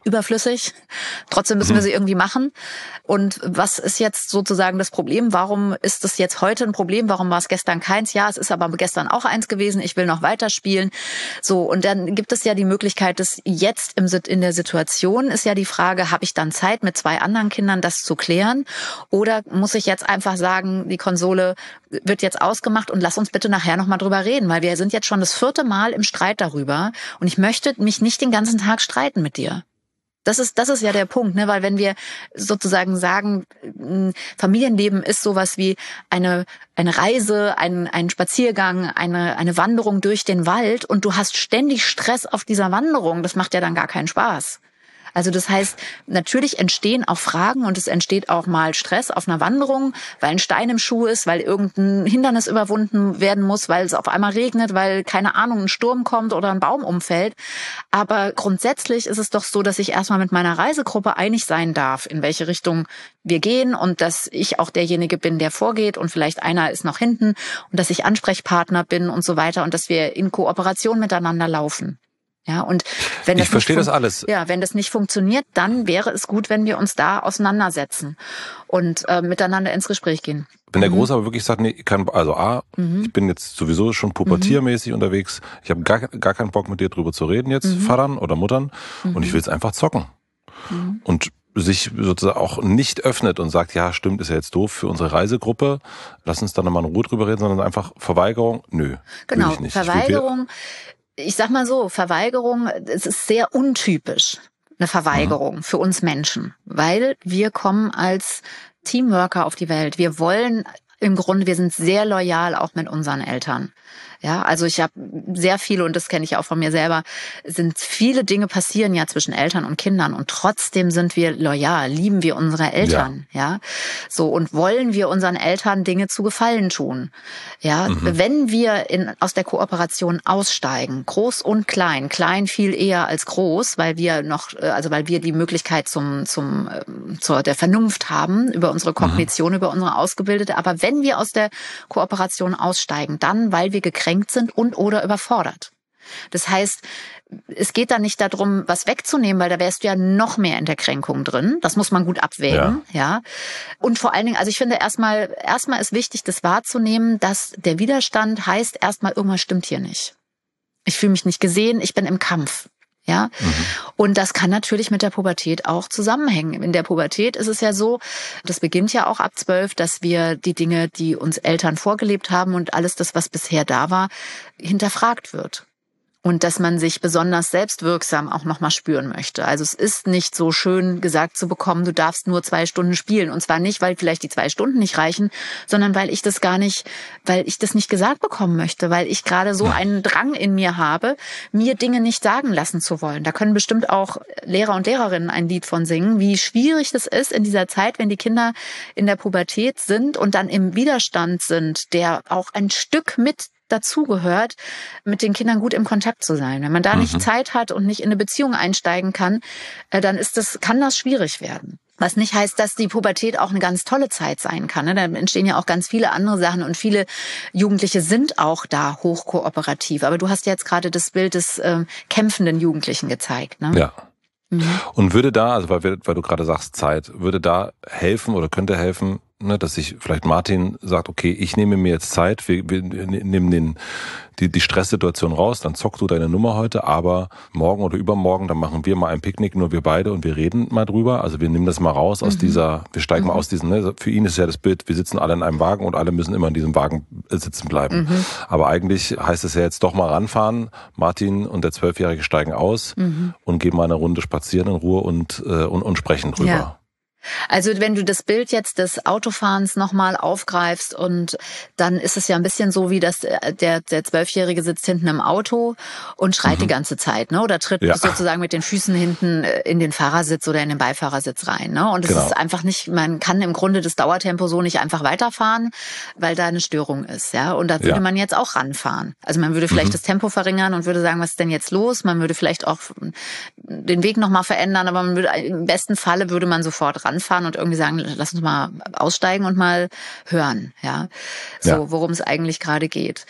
überflüssig. Trotzdem müssen wir sie irgendwie machen. Und was ist jetzt sozusagen das Problem? Warum ist das jetzt heute ein Problem? Warum war es gestern keins? Ja, es ist aber gestern auch eins gewesen. Ich will noch weiterspielen. So, und dann gibt es ja die Möglichkeit, dass jetzt in der Situation ist ja die Frage, habe ich dann Zeit, mit 2 anderen Kindern das zu klären? Oder muss ich jetzt einfach sagen, die Konsole wird jetzt ausgemacht und lass uns bitte nachher nochmal drüber reden, weil wir sind jetzt schon das 4. Mal im Streit darüber und ich möchte mich nicht den ganzen Tag streiten mit dir. Das ist ja der Punkt, ne? Weil wenn wir sozusagen sagen, Familienleben ist sowas wie eine Reise, ein Spaziergang, eine Wanderung durch den Wald und du hast ständig Stress auf dieser Wanderung, das macht ja dann gar keinen Spaß. Also das heißt, natürlich entstehen auch Fragen und es entsteht auch mal Stress auf einer Wanderung, weil ein Stein im Schuh ist, weil irgendein Hindernis überwunden werden muss, weil es auf einmal regnet, weil, keine Ahnung, ein Sturm kommt oder ein Baum umfällt. Aber grundsätzlich ist es doch so, dass ich erstmal mit meiner Reisegruppe einig sein darf, in welche Richtung wir gehen und dass ich auch derjenige bin, der vorgeht und vielleicht einer ist noch hinten und dass ich Ansprechpartner bin und so weiter und dass wir in Kooperation miteinander laufen. Ja, und wenn das ich verstehe das alles. Ja, wenn das nicht funktioniert, dann wäre es gut, wenn wir uns da auseinandersetzen und miteinander ins Gespräch gehen. Wenn der Große aber wirklich sagt, nee, ich bin jetzt sowieso schon pubertiermäßig unterwegs, ich habe gar keinen Bock mit dir drüber zu reden jetzt, Vatern oder Muttern, und ich will jetzt einfach zocken. Und sich sozusagen auch nicht öffnet und sagt, ja, stimmt, ist ja jetzt doof für unsere Reisegruppe, lass uns da nochmal in Ruhe drüber reden, sondern einfach Verweigerung, nö, genau, will ich nicht. Verweigerung. Ich sag mal so, Verweigerung, es ist sehr untypisch, eine Verweigerung für uns Menschen, weil wir kommen als Teamworker auf die Welt. Wir sind sehr loyal auch mit unseren Eltern. Ja, also ich habe sehr viele, und das kenne ich auch von mir selber, viele Dinge passieren ja zwischen Eltern und Kindern und trotzdem sind wir loyal, lieben wir unsere Eltern, ja. So, und wollen wir unseren Eltern Dinge zu Gefallen tun. Ja, wenn wir aus der Kooperation aussteigen, groß und klein viel eher als groß, weil wir die Möglichkeit zur der Vernunft haben, über unsere Kognition, über unsere Ausgebildete, aber wenn wir aus der Kooperation aussteigen, dann, weil wir gekränkt sind und oder überfordert. Das heißt, es geht da nicht darum, was wegzunehmen, weil da wärst du ja noch mehr in der Kränkung drin. Das muss man gut abwägen, ja. Und vor allen Dingen, also ich finde erstmal ist wichtig, das wahrzunehmen, dass der Widerstand heißt erstmal, irgendwas stimmt hier nicht. Ich fühle mich nicht gesehen, ich bin im Kampf. Ja, und das kann natürlich mit der Pubertät auch zusammenhängen. In der Pubertät ist es ja so, das beginnt ja auch ab 12, dass wir die Dinge, die uns Eltern vorgelebt haben und alles das, was bisher da war, hinterfragt wird. Und dass man sich besonders selbstwirksam auch nochmal spüren möchte. Also es ist nicht so schön gesagt zu bekommen, du darfst nur 2 Stunden spielen. Und zwar nicht, weil vielleicht die 2 Stunden nicht reichen, sondern weil ich das nicht gesagt bekommen möchte, weil ich gerade so einen Drang in mir habe, mir Dinge nicht sagen lassen zu wollen. Da können bestimmt auch Lehrer und Lehrerinnen ein Lied von singen, wie schwierig das ist in dieser Zeit, wenn die Kinder in der Pubertät sind und dann im Widerstand sind, der auch ein Stück mit dazugehört, mit den Kindern gut im Kontakt zu sein. Wenn man da nicht Zeit hat und nicht in eine Beziehung einsteigen kann, dann kann das schwierig werden. Was nicht heißt, dass die Pubertät auch eine ganz tolle Zeit sein kann. Da entstehen ja auch ganz viele andere Sachen und viele Jugendliche sind auch da hochkooperativ. Aber du hast jetzt gerade das Bild des kämpfenden Jugendlichen gezeigt, ne? Ja. Und würde da, also weil du gerade sagst Zeit, würde da helfen oder könnte helfen, ne, dass sich vielleicht Martin sagt, okay, ich nehme mir jetzt Zeit, wir nehmen die Stresssituation raus, dann zockst du deine Nummer heute, aber morgen oder übermorgen, dann machen wir mal ein Picknick, nur wir beide, und wir reden mal drüber. Also wir nehmen das mal raus aus wir steigen mal aus diesem, ne, für ihn ist ja das Bild, wir sitzen alle in einem Wagen und alle müssen immer in diesem Wagen sitzen bleiben. Aber eigentlich heißt es ja jetzt doch mal ranfahren, Martin und der 12-Jährige steigen aus und gehen mal eine Runde spazieren in Ruhe und sprechen drüber. Ja. Also wenn du das Bild jetzt des Autofahrens nochmal aufgreifst und dann ist es ja ein bisschen so, wie dass der 12-Jährige sitzt hinten im Auto und schreit die ganze Zeit, ne? Oder tritt sozusagen mit den Füßen hinten in den Fahrersitz oder in den Beifahrersitz rein, ne? Und es ist einfach nicht, man kann im Grunde das Dauertempo so nicht einfach weiterfahren, weil da eine Störung ist, ja? Und da würde man jetzt auch ranfahren. Also man würde vielleicht das Tempo verringern und würde sagen, was ist denn jetzt los? Man würde vielleicht auch den Weg nochmal verändern, aber im besten Falle würde man sofort ranfahren und irgendwie sagen, lass uns mal aussteigen und mal hören, ja, so worum es eigentlich gerade geht.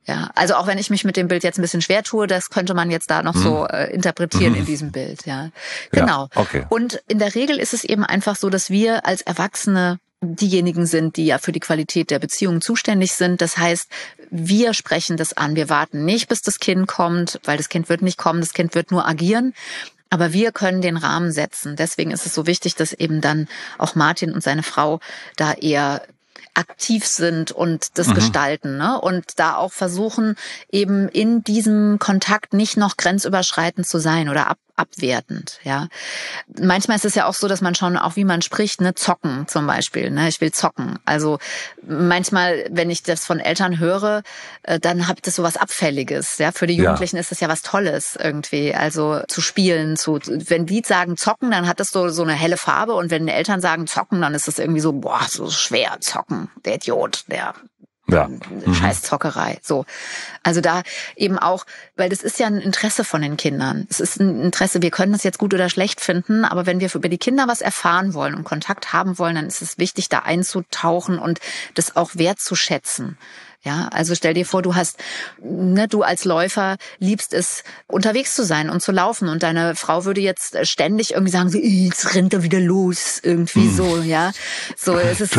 Ja, also auch wenn ich mich mit dem Bild jetzt ein bisschen schwer tue, das könnte man jetzt da noch so interpretieren in diesem Bild, ja. Genau. Ja, okay. Und in der Regel ist es eben einfach so, dass wir als Erwachsene diejenigen sind, die ja für die Qualität der Beziehung zuständig sind. Das heißt, wir sprechen das an. Wir warten nicht, bis das Kind kommt, weil das Kind wird nicht kommen, das Kind wird nur agieren. Aber wir können den Rahmen setzen. Deswegen ist es so wichtig, dass eben dann auch Martin und seine Frau da eher aktiv sind und das gestalten, ne? Und da auch versuchen, eben in diesem Kontakt nicht noch grenzüberschreitend zu sein oder abwertend, ja. Manchmal ist es ja auch so, dass man schon auch, wie man spricht, ne, zocken zum Beispiel, ne, ich will zocken. Also manchmal, wenn ich das von Eltern höre, dann habe ich das so was Abfälliges, ja. Für die Jugendlichen ist das ja was Tolles irgendwie, also zu spielen, wenn die sagen zocken, dann hat das so eine helle Farbe und wenn die Eltern sagen zocken, dann ist das irgendwie so, boah, so schwer zocken, der Idiot, der scheiß Zockerei. So. Also da eben auch, weil das ist ja ein Interesse von den Kindern. Es ist ein Interesse, wir können das jetzt gut oder schlecht finden, aber wenn wir über die Kinder was erfahren wollen und Kontakt haben wollen, dann ist es wichtig, da einzutauchen und das auch wertzuschätzen. Ja, also stell dir vor, du als Läufer liebst es, unterwegs zu sein und zu laufen und deine Frau würde jetzt ständig irgendwie sagen, jetzt rennt er wieder los, irgendwie so, ja. So, es ist,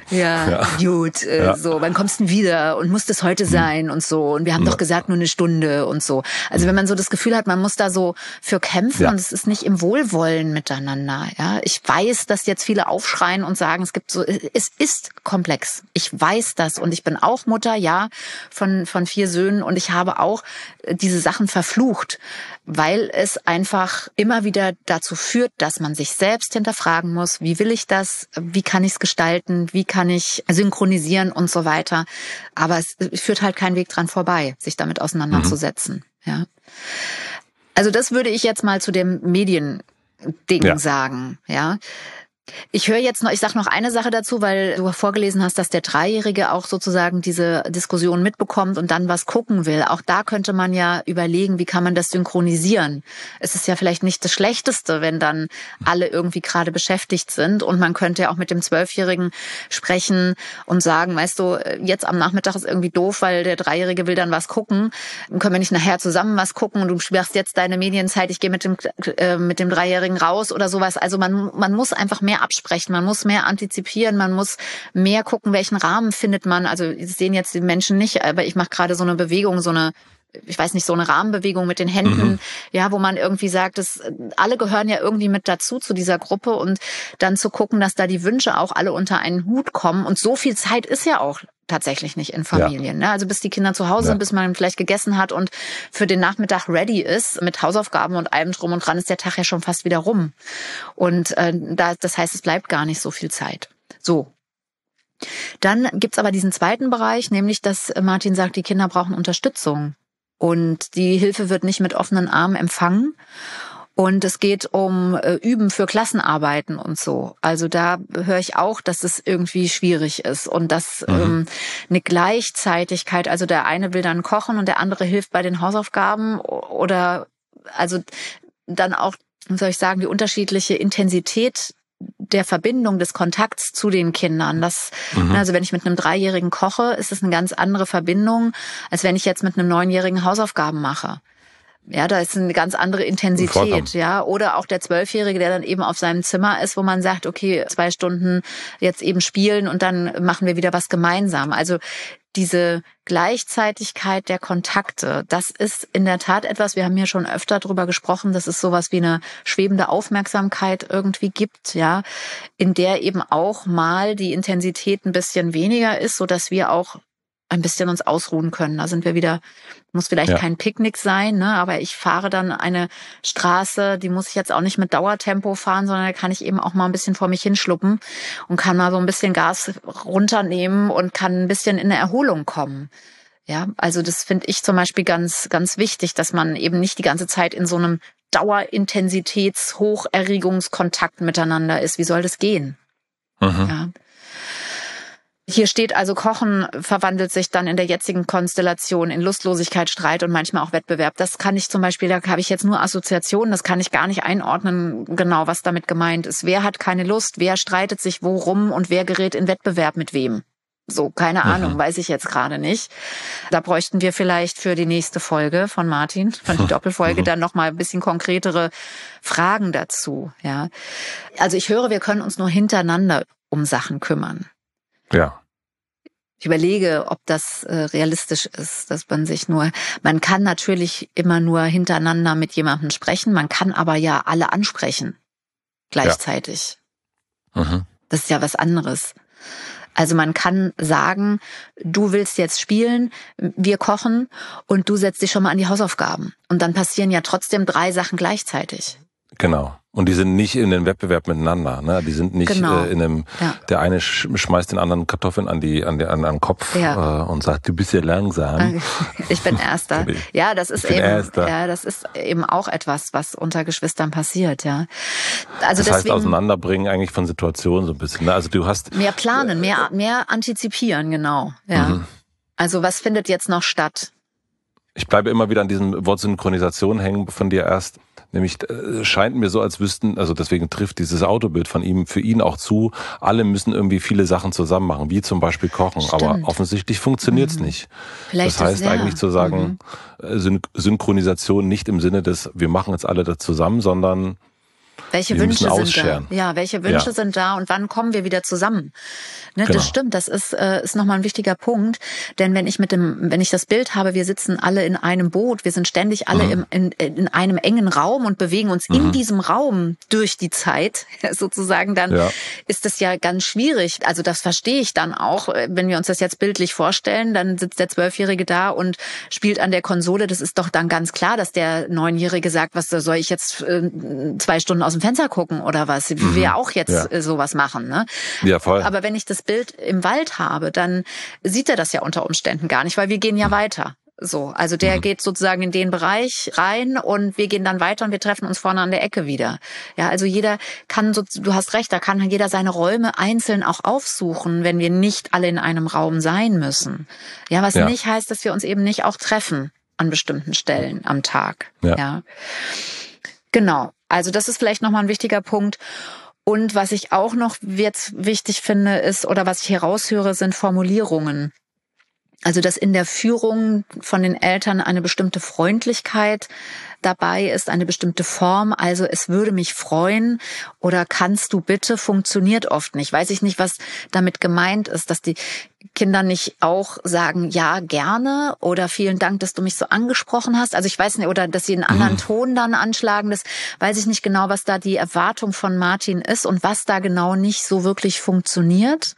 gut, so, wann kommst du denn wieder und muss das heute sein und so und wir haben doch gesagt nur eine Stunde und so. Also wenn man so das Gefühl hat, man muss da so für kämpfen und es ist nicht im Wohlwollen miteinander, ja. Ich weiß, dass jetzt viele aufschreien und sagen, es ist komplex. Ich weiß das und ich bin auch Mutter, von 4 Söhnen und ich habe auch diese Sachen verflucht, weil es einfach immer wieder dazu führt, dass man sich selbst hinterfragen muss, wie will ich das, wie kann ich es gestalten, wie kann ich synchronisieren und so weiter. Aber es führt halt kein Weg dran vorbei, sich damit auseinanderzusetzen. Ja. Also das würde ich jetzt mal zu dem Mediending sagen, ja. Ich sag noch eine Sache dazu, weil du vorgelesen hast, dass der Dreijährige auch sozusagen diese Diskussion mitbekommt und dann was gucken will. Auch da könnte man ja überlegen, wie kann man das synchronisieren. Es ist ja vielleicht nicht das Schlechteste, wenn dann alle irgendwie gerade beschäftigt sind und man könnte ja auch mit dem 12-Jährigen sprechen und sagen, weißt du, jetzt am Nachmittag ist irgendwie doof, weil der Dreijährige will dann was gucken. Dann können wir nicht nachher zusammen was gucken und du sperrst jetzt deine Medienzeit, ich gehe mit dem Dreijährigen raus oder sowas. Also man muss einfach mehr absprechen, man muss mehr antizipieren, man muss mehr gucken, welchen Rahmen findet man. Also das sehen jetzt die Menschen nicht, aber ich mache gerade so eine Bewegung, so eine Rahmenbewegung mit den Händen, ja, wo man irgendwie sagt, alle gehören ja irgendwie mit dazu zu dieser Gruppe und dann zu gucken, dass da die Wünsche auch alle unter einen Hut kommen und so viel Zeit ist ja auch tatsächlich nicht in Familien. Ne? Also bis die Kinder zu Hause sind, bis man vielleicht gegessen hat und für den Nachmittag ready ist mit Hausaufgaben und allem drum und dran, ist der Tag ja schon fast wieder rum. Und das heißt, es bleibt gar nicht so viel Zeit. So. Dann gibt's aber diesen zweiten Bereich, nämlich, dass Martin sagt, die Kinder brauchen Unterstützung. Und die Hilfe wird nicht mit offenen Armen empfangen. Und es geht um Üben für Klassenarbeiten und so. Also da höre ich auch, dass es irgendwie schwierig ist und dass eine Gleichzeitigkeit, also der eine will dann kochen und der andere hilft bei den Hausaufgaben oder also dann auch, wie soll ich sagen, die unterschiedliche Intensität der Verbindung des Kontakts zu den Kindern. Also wenn ich mit einem 3-Jährigen koche, ist es eine ganz andere Verbindung, als wenn ich jetzt mit einem 9-Jährigen Hausaufgaben mache. Ja, da ist eine ganz andere Intensität, ja. Oder auch der 12-Jährige, der dann eben auf seinem Zimmer ist, wo man sagt, okay, 2 Stunden jetzt eben spielen und dann machen wir wieder was gemeinsam. Also diese Gleichzeitigkeit der Kontakte, das ist in der Tat etwas, wir haben hier schon öfter drüber gesprochen, dass es sowas wie eine schwebende Aufmerksamkeit irgendwie gibt, ja, in der eben auch mal die Intensität ein bisschen weniger ist, so dass wir auch ein bisschen uns ausruhen können. Da sind wir wieder, muss vielleicht kein Picknick sein, ne, aber ich fahre dann eine Straße, die muss ich jetzt auch nicht mit Dauertempo fahren, sondern da kann ich eben auch mal ein bisschen vor mich hinschluppen und kann mal so ein bisschen Gas runternehmen und kann ein bisschen in eine Erholung kommen. Ja, also das finde ich zum Beispiel ganz, ganz wichtig, dass man eben nicht die ganze Zeit in so einem Dauerintensitäts-Hocherregungskontakt miteinander ist. Wie soll das gehen? Ja. Hier steht also, Kochen verwandelt sich dann in der jetzigen Konstellation in Lustlosigkeit, Streit und manchmal auch Wettbewerb. Das kann ich zum Beispiel, da habe ich jetzt nur Assoziationen, das kann ich gar nicht einordnen, genau was damit gemeint ist. Wer hat keine Lust, wer streitet sich worum und wer gerät in Wettbewerb mit wem? So, keine Ahnung, weiß ich jetzt gerade nicht. Da bräuchten wir vielleicht für die nächste Folge von Martin, von die Doppelfolge, dann nochmal ein bisschen konkretere Fragen dazu. Ja, also ich höre, wir können uns nur hintereinander um Sachen kümmern. Ja. Ich überlege, ob das realistisch ist, dass man kann natürlich immer nur hintereinander mit jemandem sprechen, man kann aber ja alle ansprechen gleichzeitig. Ja. Das ist ja was anderes. Also man kann sagen, du willst jetzt spielen, wir kochen und du setzt dich schon mal an die Hausaufgaben. Und dann passieren ja trotzdem 3 Sachen gleichzeitig. Genau. Und die sind nicht in einem Wettbewerb miteinander, ne? Die sind nicht in einem, der eine schmeißt den anderen Kartoffeln an den Kopf und sagt, du bist ja langsam. Ich bin Erster. Ja, das ist eben auch etwas, was unter Geschwistern passiert, ja. Also das heißt auseinanderbringen eigentlich von Situationen so ein bisschen, ne? Also du hast mehr planen, mehr antizipieren, genau, ja. Mhm. Also was findet jetzt noch statt? Ich bleibe immer wieder an diesem Wort Synchronisation hängen von dir erst. Nämlich scheint mir so, als wüssten, also deswegen trifft dieses Autobild von ihm für ihn auch zu, alle müssen irgendwie viele Sachen zusammen machen, wie zum Beispiel kochen. Stimmt. Aber offensichtlich funktioniert's nicht. Vielleicht das heißt eigentlich zu sagen, Synchronisation nicht im Sinne des, wir machen jetzt alle das zusammen, sondern welche Wünsche sind da? Ja, welche Wünsche sind da und wann kommen wir wieder zusammen? Ne, genau. Das stimmt, das ist nochmal ein wichtiger Punkt, denn wenn ich das Bild habe, wir sitzen alle in einem Boot, wir sind ständig alle in einem engen Raum und bewegen uns in diesem Raum durch die Zeit, sozusagen, dann ist das ja ganz schwierig. Also das verstehe ich dann auch, wenn wir uns das jetzt bildlich vorstellen, dann sitzt der 12-Jährige da und spielt an der Konsole, das ist doch dann ganz klar, dass der 9-Jährige sagt, was soll ich jetzt 2 Stunden aus dem Fenster gucken oder was, wie wir auch jetzt sowas machen, ne? Ja, voll. Aber wenn ich das Bild im Wald habe, dann sieht er das ja unter Umständen gar nicht, weil wir gehen ja weiter. So, also der geht sozusagen in den Bereich rein und wir gehen dann weiter und wir treffen uns vorne an der Ecke wieder. Ja, also jeder kann du hast recht, da kann jeder seine Räume einzeln auch aufsuchen, wenn wir nicht alle in einem Raum sein müssen. Ja, was nicht heißt, dass wir uns eben nicht auch treffen an bestimmten Stellen am Tag. Ja. Genau. Also das ist vielleicht nochmal ein wichtiger Punkt. Und was ich auch noch jetzt wichtig finde, ist, oder was ich hier raushöre, sind Formulierungen. Also, dass in der Führung von den Eltern eine bestimmte Freundlichkeit dabei ist, eine bestimmte Form. Also, es würde mich freuen oder kannst du bitte, funktioniert oft nicht. Weiß ich nicht, was damit gemeint ist, dass die Kinder nicht auch sagen, ja, gerne oder vielen Dank, dass du mich so angesprochen hast. Also ich weiß nicht, oder dass sie einen anderen Ton dann anschlagen. Das weiß ich nicht genau, was da die Erwartung von Martin ist und was da genau nicht so wirklich funktioniert.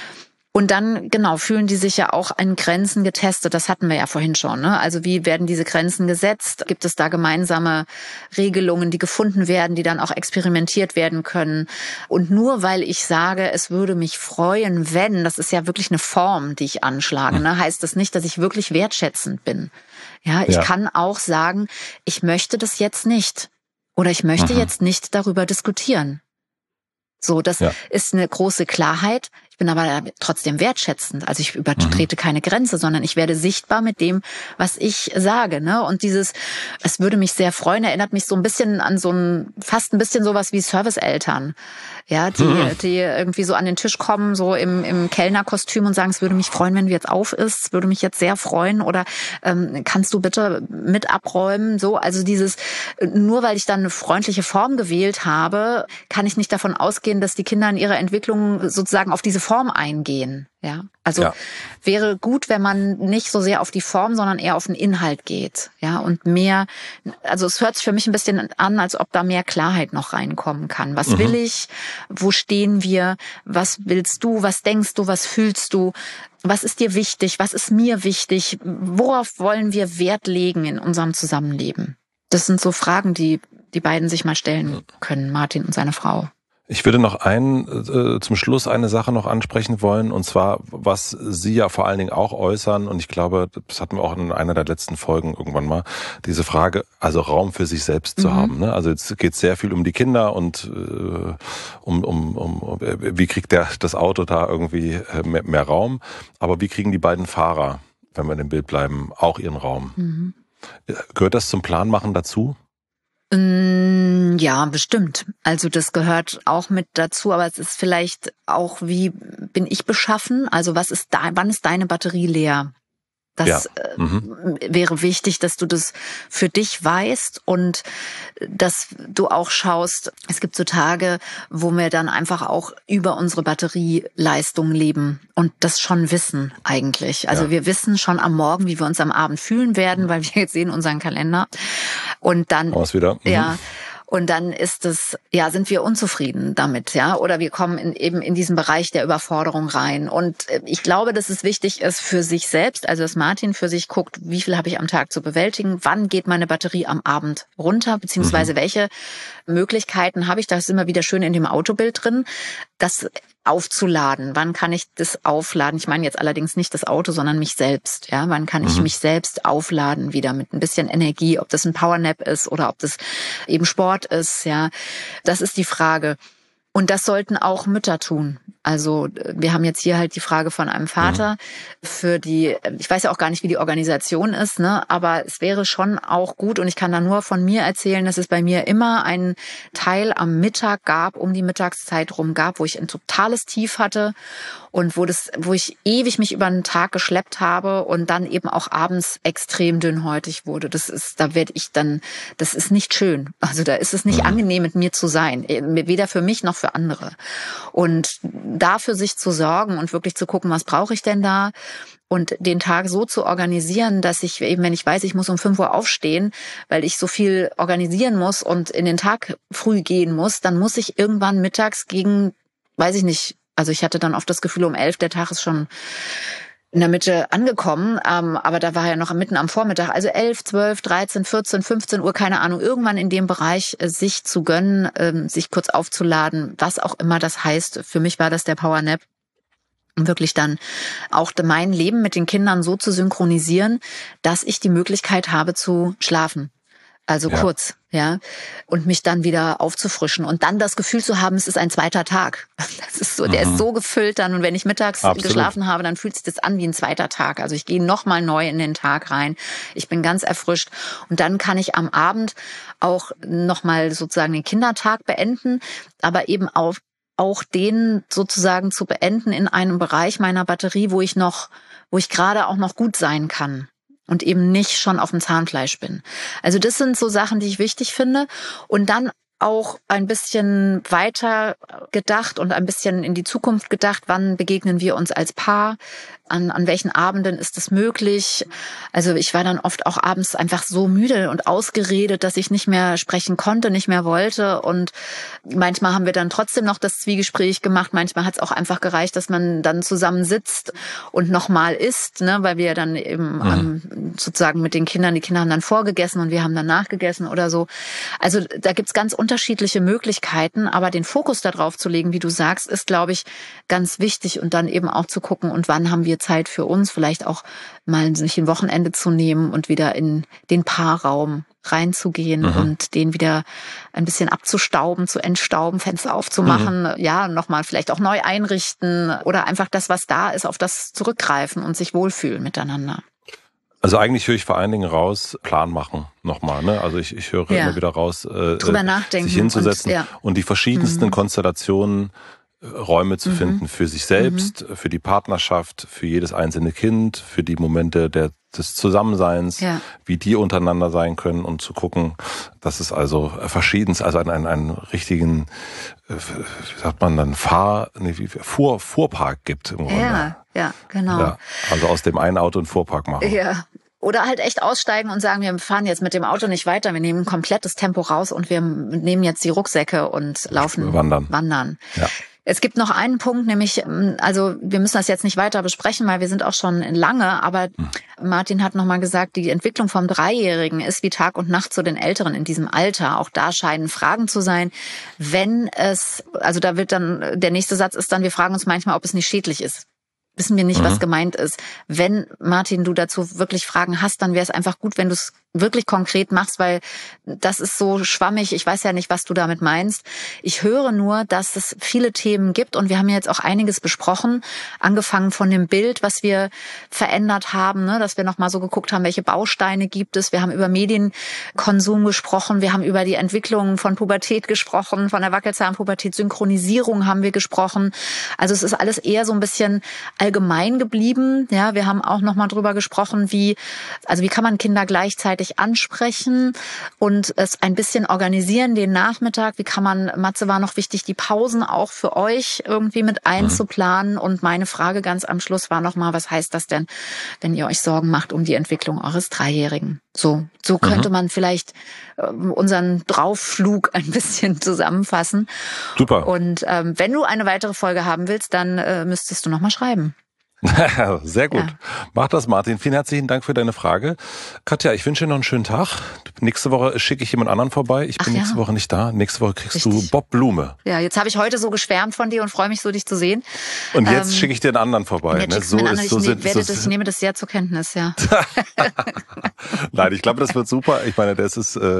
Und dann, genau, fühlen die sich ja auch an Grenzen getestet. Das hatten wir ja vorhin schon, ne? Also wie werden diese Grenzen gesetzt? Gibt es da gemeinsame Regelungen, die gefunden werden, die dann auch experimentiert werden können? Und nur weil ich sage, es würde mich freuen, wenn, das ist ja wirklich eine Form, die ich anschlage, ne? Heißt das nicht, dass ich wirklich wertschätzend bin. Ja, ich kann auch sagen, ich möchte das jetzt nicht. Oder ich möchte jetzt nicht darüber diskutieren. So, das ist eine große Klarheit. Ich bin aber trotzdem wertschätzend. Also ich übertrete keine Grenze, sondern ich werde sichtbar mit dem, was ich sage, ne? Und es würde mich sehr freuen, erinnert mich so ein bisschen an fast ein bisschen sowas wie Serviceeltern. Ja, die irgendwie so an den Tisch kommen, so im Kellnerkostüm und sagen, es würde mich freuen, wenn du jetzt auf isst, es würde mich jetzt sehr freuen oder kannst du bitte mit abräumen, so. Also nur weil ich dann eine freundliche Form gewählt habe, kann ich nicht davon ausgehen, dass die Kinder in ihrer Entwicklung sozusagen auf diese Form eingehen. Ja, also wäre gut, wenn man nicht so sehr auf die Form, sondern eher auf den Inhalt geht. Ja, und mehr, also es hört sich für mich ein bisschen an, als ob da mehr Klarheit noch reinkommen kann. Was will ich? Wo stehen wir? Was willst du? Was denkst du? Was fühlst du? Was ist dir wichtig? Was ist mir wichtig? Worauf wollen wir Wert legen in unserem Zusammenleben? Das sind so Fragen, die die beiden sich mal stellen können, Martin und seine Frau. Ich würde noch zum Schluss eine Sache noch ansprechen wollen, und zwar, was Sie ja vor allen Dingen auch äußern, und ich glaube, das hatten wir auch in einer der letzten Folgen irgendwann mal, diese Frage, also Raum für sich selbst zu haben. Ne? Also jetzt geht es sehr viel um die Kinder und wie kriegt das Auto da irgendwie mehr Raum, aber wie kriegen die beiden Fahrer, wenn wir in dem Bild bleiben, auch ihren Raum? Gehört das zum Planmachen dazu? Ja, bestimmt. Also das gehört auch mit dazu, aber es ist vielleicht auch, wie bin ich beschaffen? Also wann ist deine Batterie leer? Das wäre wichtig, dass du das für dich weißt und dass du auch schaust, es gibt so Tage, wo wir dann einfach auch über unsere Batterieleistung leben und das schon wissen eigentlich. Also wir wissen schon am Morgen, wie wir uns am Abend fühlen werden, weil wir jetzt sehen unseren Kalender. Und dann, ja, und dann sind wir unzufrieden damit, ja, oder wir kommen eben in diesen Bereich der Überforderung rein. Und ich glaube, dass es wichtig ist für sich selbst, also dass Martin für sich guckt, wie viel habe ich am Tag zu bewältigen, wann geht meine Batterie am Abend runter, beziehungsweise welche Möglichkeiten habe ich, das ist immer wieder schön in dem Autobild drin, das aufzuladen. Wann kann ich das aufladen? Ich meine jetzt allerdings nicht das Auto, sondern mich selbst. Ja, wann kann ich mich selbst aufladen wieder mit ein bisschen Energie? Ob das ein Powernap ist oder ob das eben Sport ist. Ja, das ist die Frage. Und das sollten auch Mütter tun. Also wir haben jetzt hier halt die Frage von einem Vater für ich weiß ja auch gar nicht, wie die Organisation ist, ne? Aber es wäre schon auch gut, und ich kann da nur von mir erzählen, dass es bei mir immer einen Teil am Mittag gab, um die Mittagszeit rum gab, wo ich ein totales Tief hatte und wo ich ewig mich über einen Tag geschleppt habe und dann eben auch abends extrem dünnhäutig wurde. Das ist nicht schön. Also da ist es nicht angenehm, mit mir zu sein. Weder für mich noch für andere. Und da für sich zu sorgen und wirklich zu gucken, was brauche ich denn da? Und den Tag so zu organisieren, dass ich eben, wenn ich weiß, ich muss um 5 Uhr aufstehen, weil ich so viel organisieren muss und in den Tag früh gehen muss, dann muss ich irgendwann mittags weiß ich nicht, also ich hatte dann oft das Gefühl, um 11, der Tag ist schon in der Mitte angekommen, aber da war ja noch mitten am Vormittag, also 11, 12, 13, 14, 15 Uhr, keine Ahnung, irgendwann in dem Bereich sich zu gönnen, sich kurz aufzuladen, was auch immer das heißt. Für mich war das der Powernap. Und wirklich dann auch mein Leben mit den Kindern so zu synchronisieren, dass ich die Möglichkeit habe zu schlafen. Also kurz, ja, und mich dann wieder aufzufrischen und dann das Gefühl zu haben, es ist ein zweiter Tag. Das ist so, der ist so gefüllt dann, und wenn ich mittags geschlafen habe, dann fühlt sich das an wie ein zweiter Tag. Also ich gehe nochmal neu in den Tag rein. Ich bin ganz erfrischt und dann kann ich am Abend auch nochmal sozusagen den Kindertag beenden, aber eben auch den sozusagen zu beenden in einem Bereich meiner Batterie, wo ich gerade auch noch gut sein kann. Und eben nicht schon auf dem Zahnfleisch bin. Also das sind so Sachen, die ich wichtig finde. Und dann auch ein bisschen weiter gedacht und ein bisschen in die Zukunft gedacht, wann begegnen wir uns als Paar, an welchen Abenden ist es möglich. Also ich war dann oft auch abends einfach so müde und ausgeredet, dass ich nicht mehr sprechen konnte, nicht mehr wollte, und manchmal haben wir dann trotzdem noch das Zwiegespräch gemacht, manchmal hat es auch einfach gereicht, dass man dann zusammen sitzt und nochmal isst, ne, weil wir dann eben sozusagen mit den Kindern, die Kinder haben dann vorgegessen und wir haben dann nachgegessen oder so. Also da gibt's ganz unterschiedliche Möglichkeiten, aber den Fokus darauf zu legen, wie du sagst, ist, glaube ich, ganz wichtig, und dann eben auch zu gucken, und wann haben wir Zeit für uns, vielleicht auch mal sich ein Wochenende zu nehmen und wieder in den Paarraum reinzugehen und den wieder ein bisschen abzustauben, zu entstauben, Fenster aufzumachen, ja, nochmal vielleicht auch neu einrichten oder einfach das, was da ist, auf das zurückgreifen und sich wohlfühlen miteinander. Also eigentlich höre ich vor allen Dingen raus, Plan machen nochmal, ne? Also ich höre immer wieder raus, drüber nachdenken, sich hinzusetzen und die verschiedensten Konstellationen, Räume zu finden für sich selbst, für die Partnerschaft, für jedes einzelne Kind, für die Momente des Zusammenseins, wie die untereinander sein können, und zu gucken, dass es also verschiedens, also einen richtigen, wie sagt man dann, Fuhrpark gibt im Grunde. Ja, genau. Ja, also aus dem einen Auto einen Fuhrpark machen. Ja. Oder halt echt aussteigen und sagen, wir fahren jetzt mit dem Auto nicht weiter, wir nehmen ein komplettes Tempo raus und wir nehmen jetzt die Rucksäcke und laufen wandern. Ja. Es gibt noch einen Punkt, nämlich, also wir müssen das jetzt nicht weiter besprechen, weil wir sind auch schon lange, aber Martin hat nochmal gesagt, die Entwicklung vom Dreijährigen ist wie Tag und Nacht zu den Älteren in diesem Alter. Auch da scheinen Fragen zu sein, also da wird dann, der nächste Satz ist dann, wir fragen uns manchmal, ob es nicht schädlich ist. wissen wir nicht, was gemeint ist. Wenn, Martin, du dazu wirklich Fragen hast, dann wäre es einfach gut, wenn du es wirklich konkret machst, weil das ist so schwammig. Ich weiß ja nicht, was du damit meinst. Ich höre nur, dass es viele Themen gibt und wir haben jetzt auch einiges besprochen, angefangen von dem Bild, was wir verändert haben, ne, dass wir nochmal so geguckt haben, welche Bausteine gibt es. Wir haben über Medienkonsum gesprochen, wir haben über die Entwicklung von Pubertät gesprochen, von der Wackelzahnpubertät, Synchronisierung haben wir gesprochen. Also es ist alles eher so ein bisschen allgemein geblieben. Ja, wir haben auch nochmal drüber gesprochen, wie kann man Kinder gleichzeitig ansprechen und es ein bisschen organisieren, den Nachmittag. Wie kann man, Matze, war noch wichtig, die Pausen auch für euch irgendwie mit einzuplanen. Und meine Frage ganz am Schluss war nochmal, was heißt das denn, wenn ihr euch Sorgen macht um die Entwicklung eures Dreijährigen? So könnte man vielleicht unseren Draufflug ein bisschen zusammenfassen. Super. Und wenn du eine weitere Folge haben willst, dann müsstest du nochmal schreiben. Sehr gut. Ja. Mach das, Martin. Vielen herzlichen Dank für deine Frage. Katja, ich wünsche dir noch einen schönen Tag. Nächste Woche schicke ich jemand anderen vorbei. Ich bin nächste Woche nicht da. Nächste Woche kriegst du Bob Blume. Ja, jetzt habe ich heute so geschwärmt von dir und freue mich so, dich zu sehen. Und jetzt schicke ich dir einen anderen vorbei. Ne? Ich nehme das sehr zur Kenntnis, ja. Nein, ich glaube, das wird super. Ich meine, es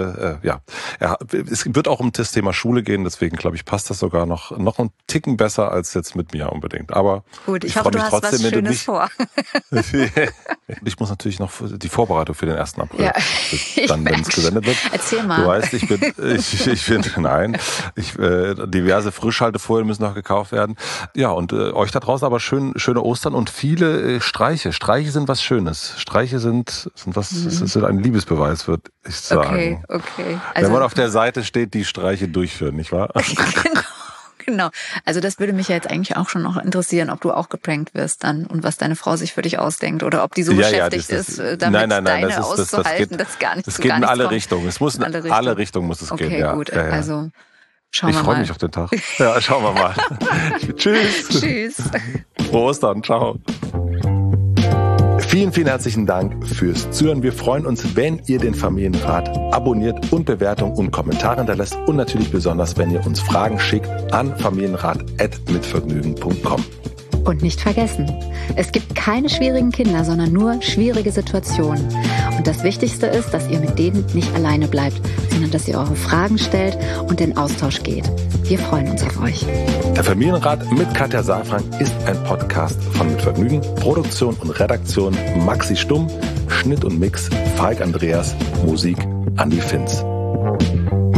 wird auch um das Thema Schule gehen. Deswegen, glaube ich, passt das sogar noch einen Ticken besser als jetzt mit mir unbedingt. Aber gut, ich hoffe, du hast trotzdem, was Schönes vor. Ich muss natürlich noch die Vorbereitung für den 1. April. Ja, dann, wenn es gesendet wird. Erzähl mal. Du weißt, diverse Frischhaltefolien müssen noch gekauft werden. Ja, und euch da draußen aber schöne Ostern und viele Streiche. Streiche sind was Schönes. Streiche sind ein Liebesbeweis, würde ich sagen. Okay. Also, wenn man auf der Seite steht, die Streiche durchführen, nicht wahr? Genau. Also das würde mich ja jetzt eigentlich auch schon noch interessieren, ob du auch geprankt wirst dann und was deine Frau sich für dich ausdenkt oder ob die so beschäftigt ist, damit deine auszuhalten, das gar nicht. Das geht in alle Richtungen. Es muss in alle Richtungen muss es gehen. Okay, gut. Ja. Also schauen wir mal. Ich freue mich auf den Tag. Ja, schauen wir mal. Tschüss. Tschüss. Frohe Ostern. Ciao. Vielen, vielen herzlichen Dank fürs Zuhören. Wir freuen uns, wenn ihr den Familienrat abonniert und Bewertungen und Kommentare hinterlässt und natürlich besonders, wenn ihr uns Fragen schickt an familienrat@mitvergnügen.com. Und nicht vergessen, es gibt keine schwierigen Kinder, sondern nur schwierige Situationen. Und das Wichtigste ist, dass ihr mit denen nicht alleine bleibt, sondern dass ihr eure Fragen stellt und in Austausch geht. Wir freuen uns auf euch. Der Familienrat mit Katja Saalfrank ist ein Podcast von Mit Vergnügen. Produktion und Redaktion Maxi Stumm, Schnitt und Mix Falk Andreas, Musik Andi Finz.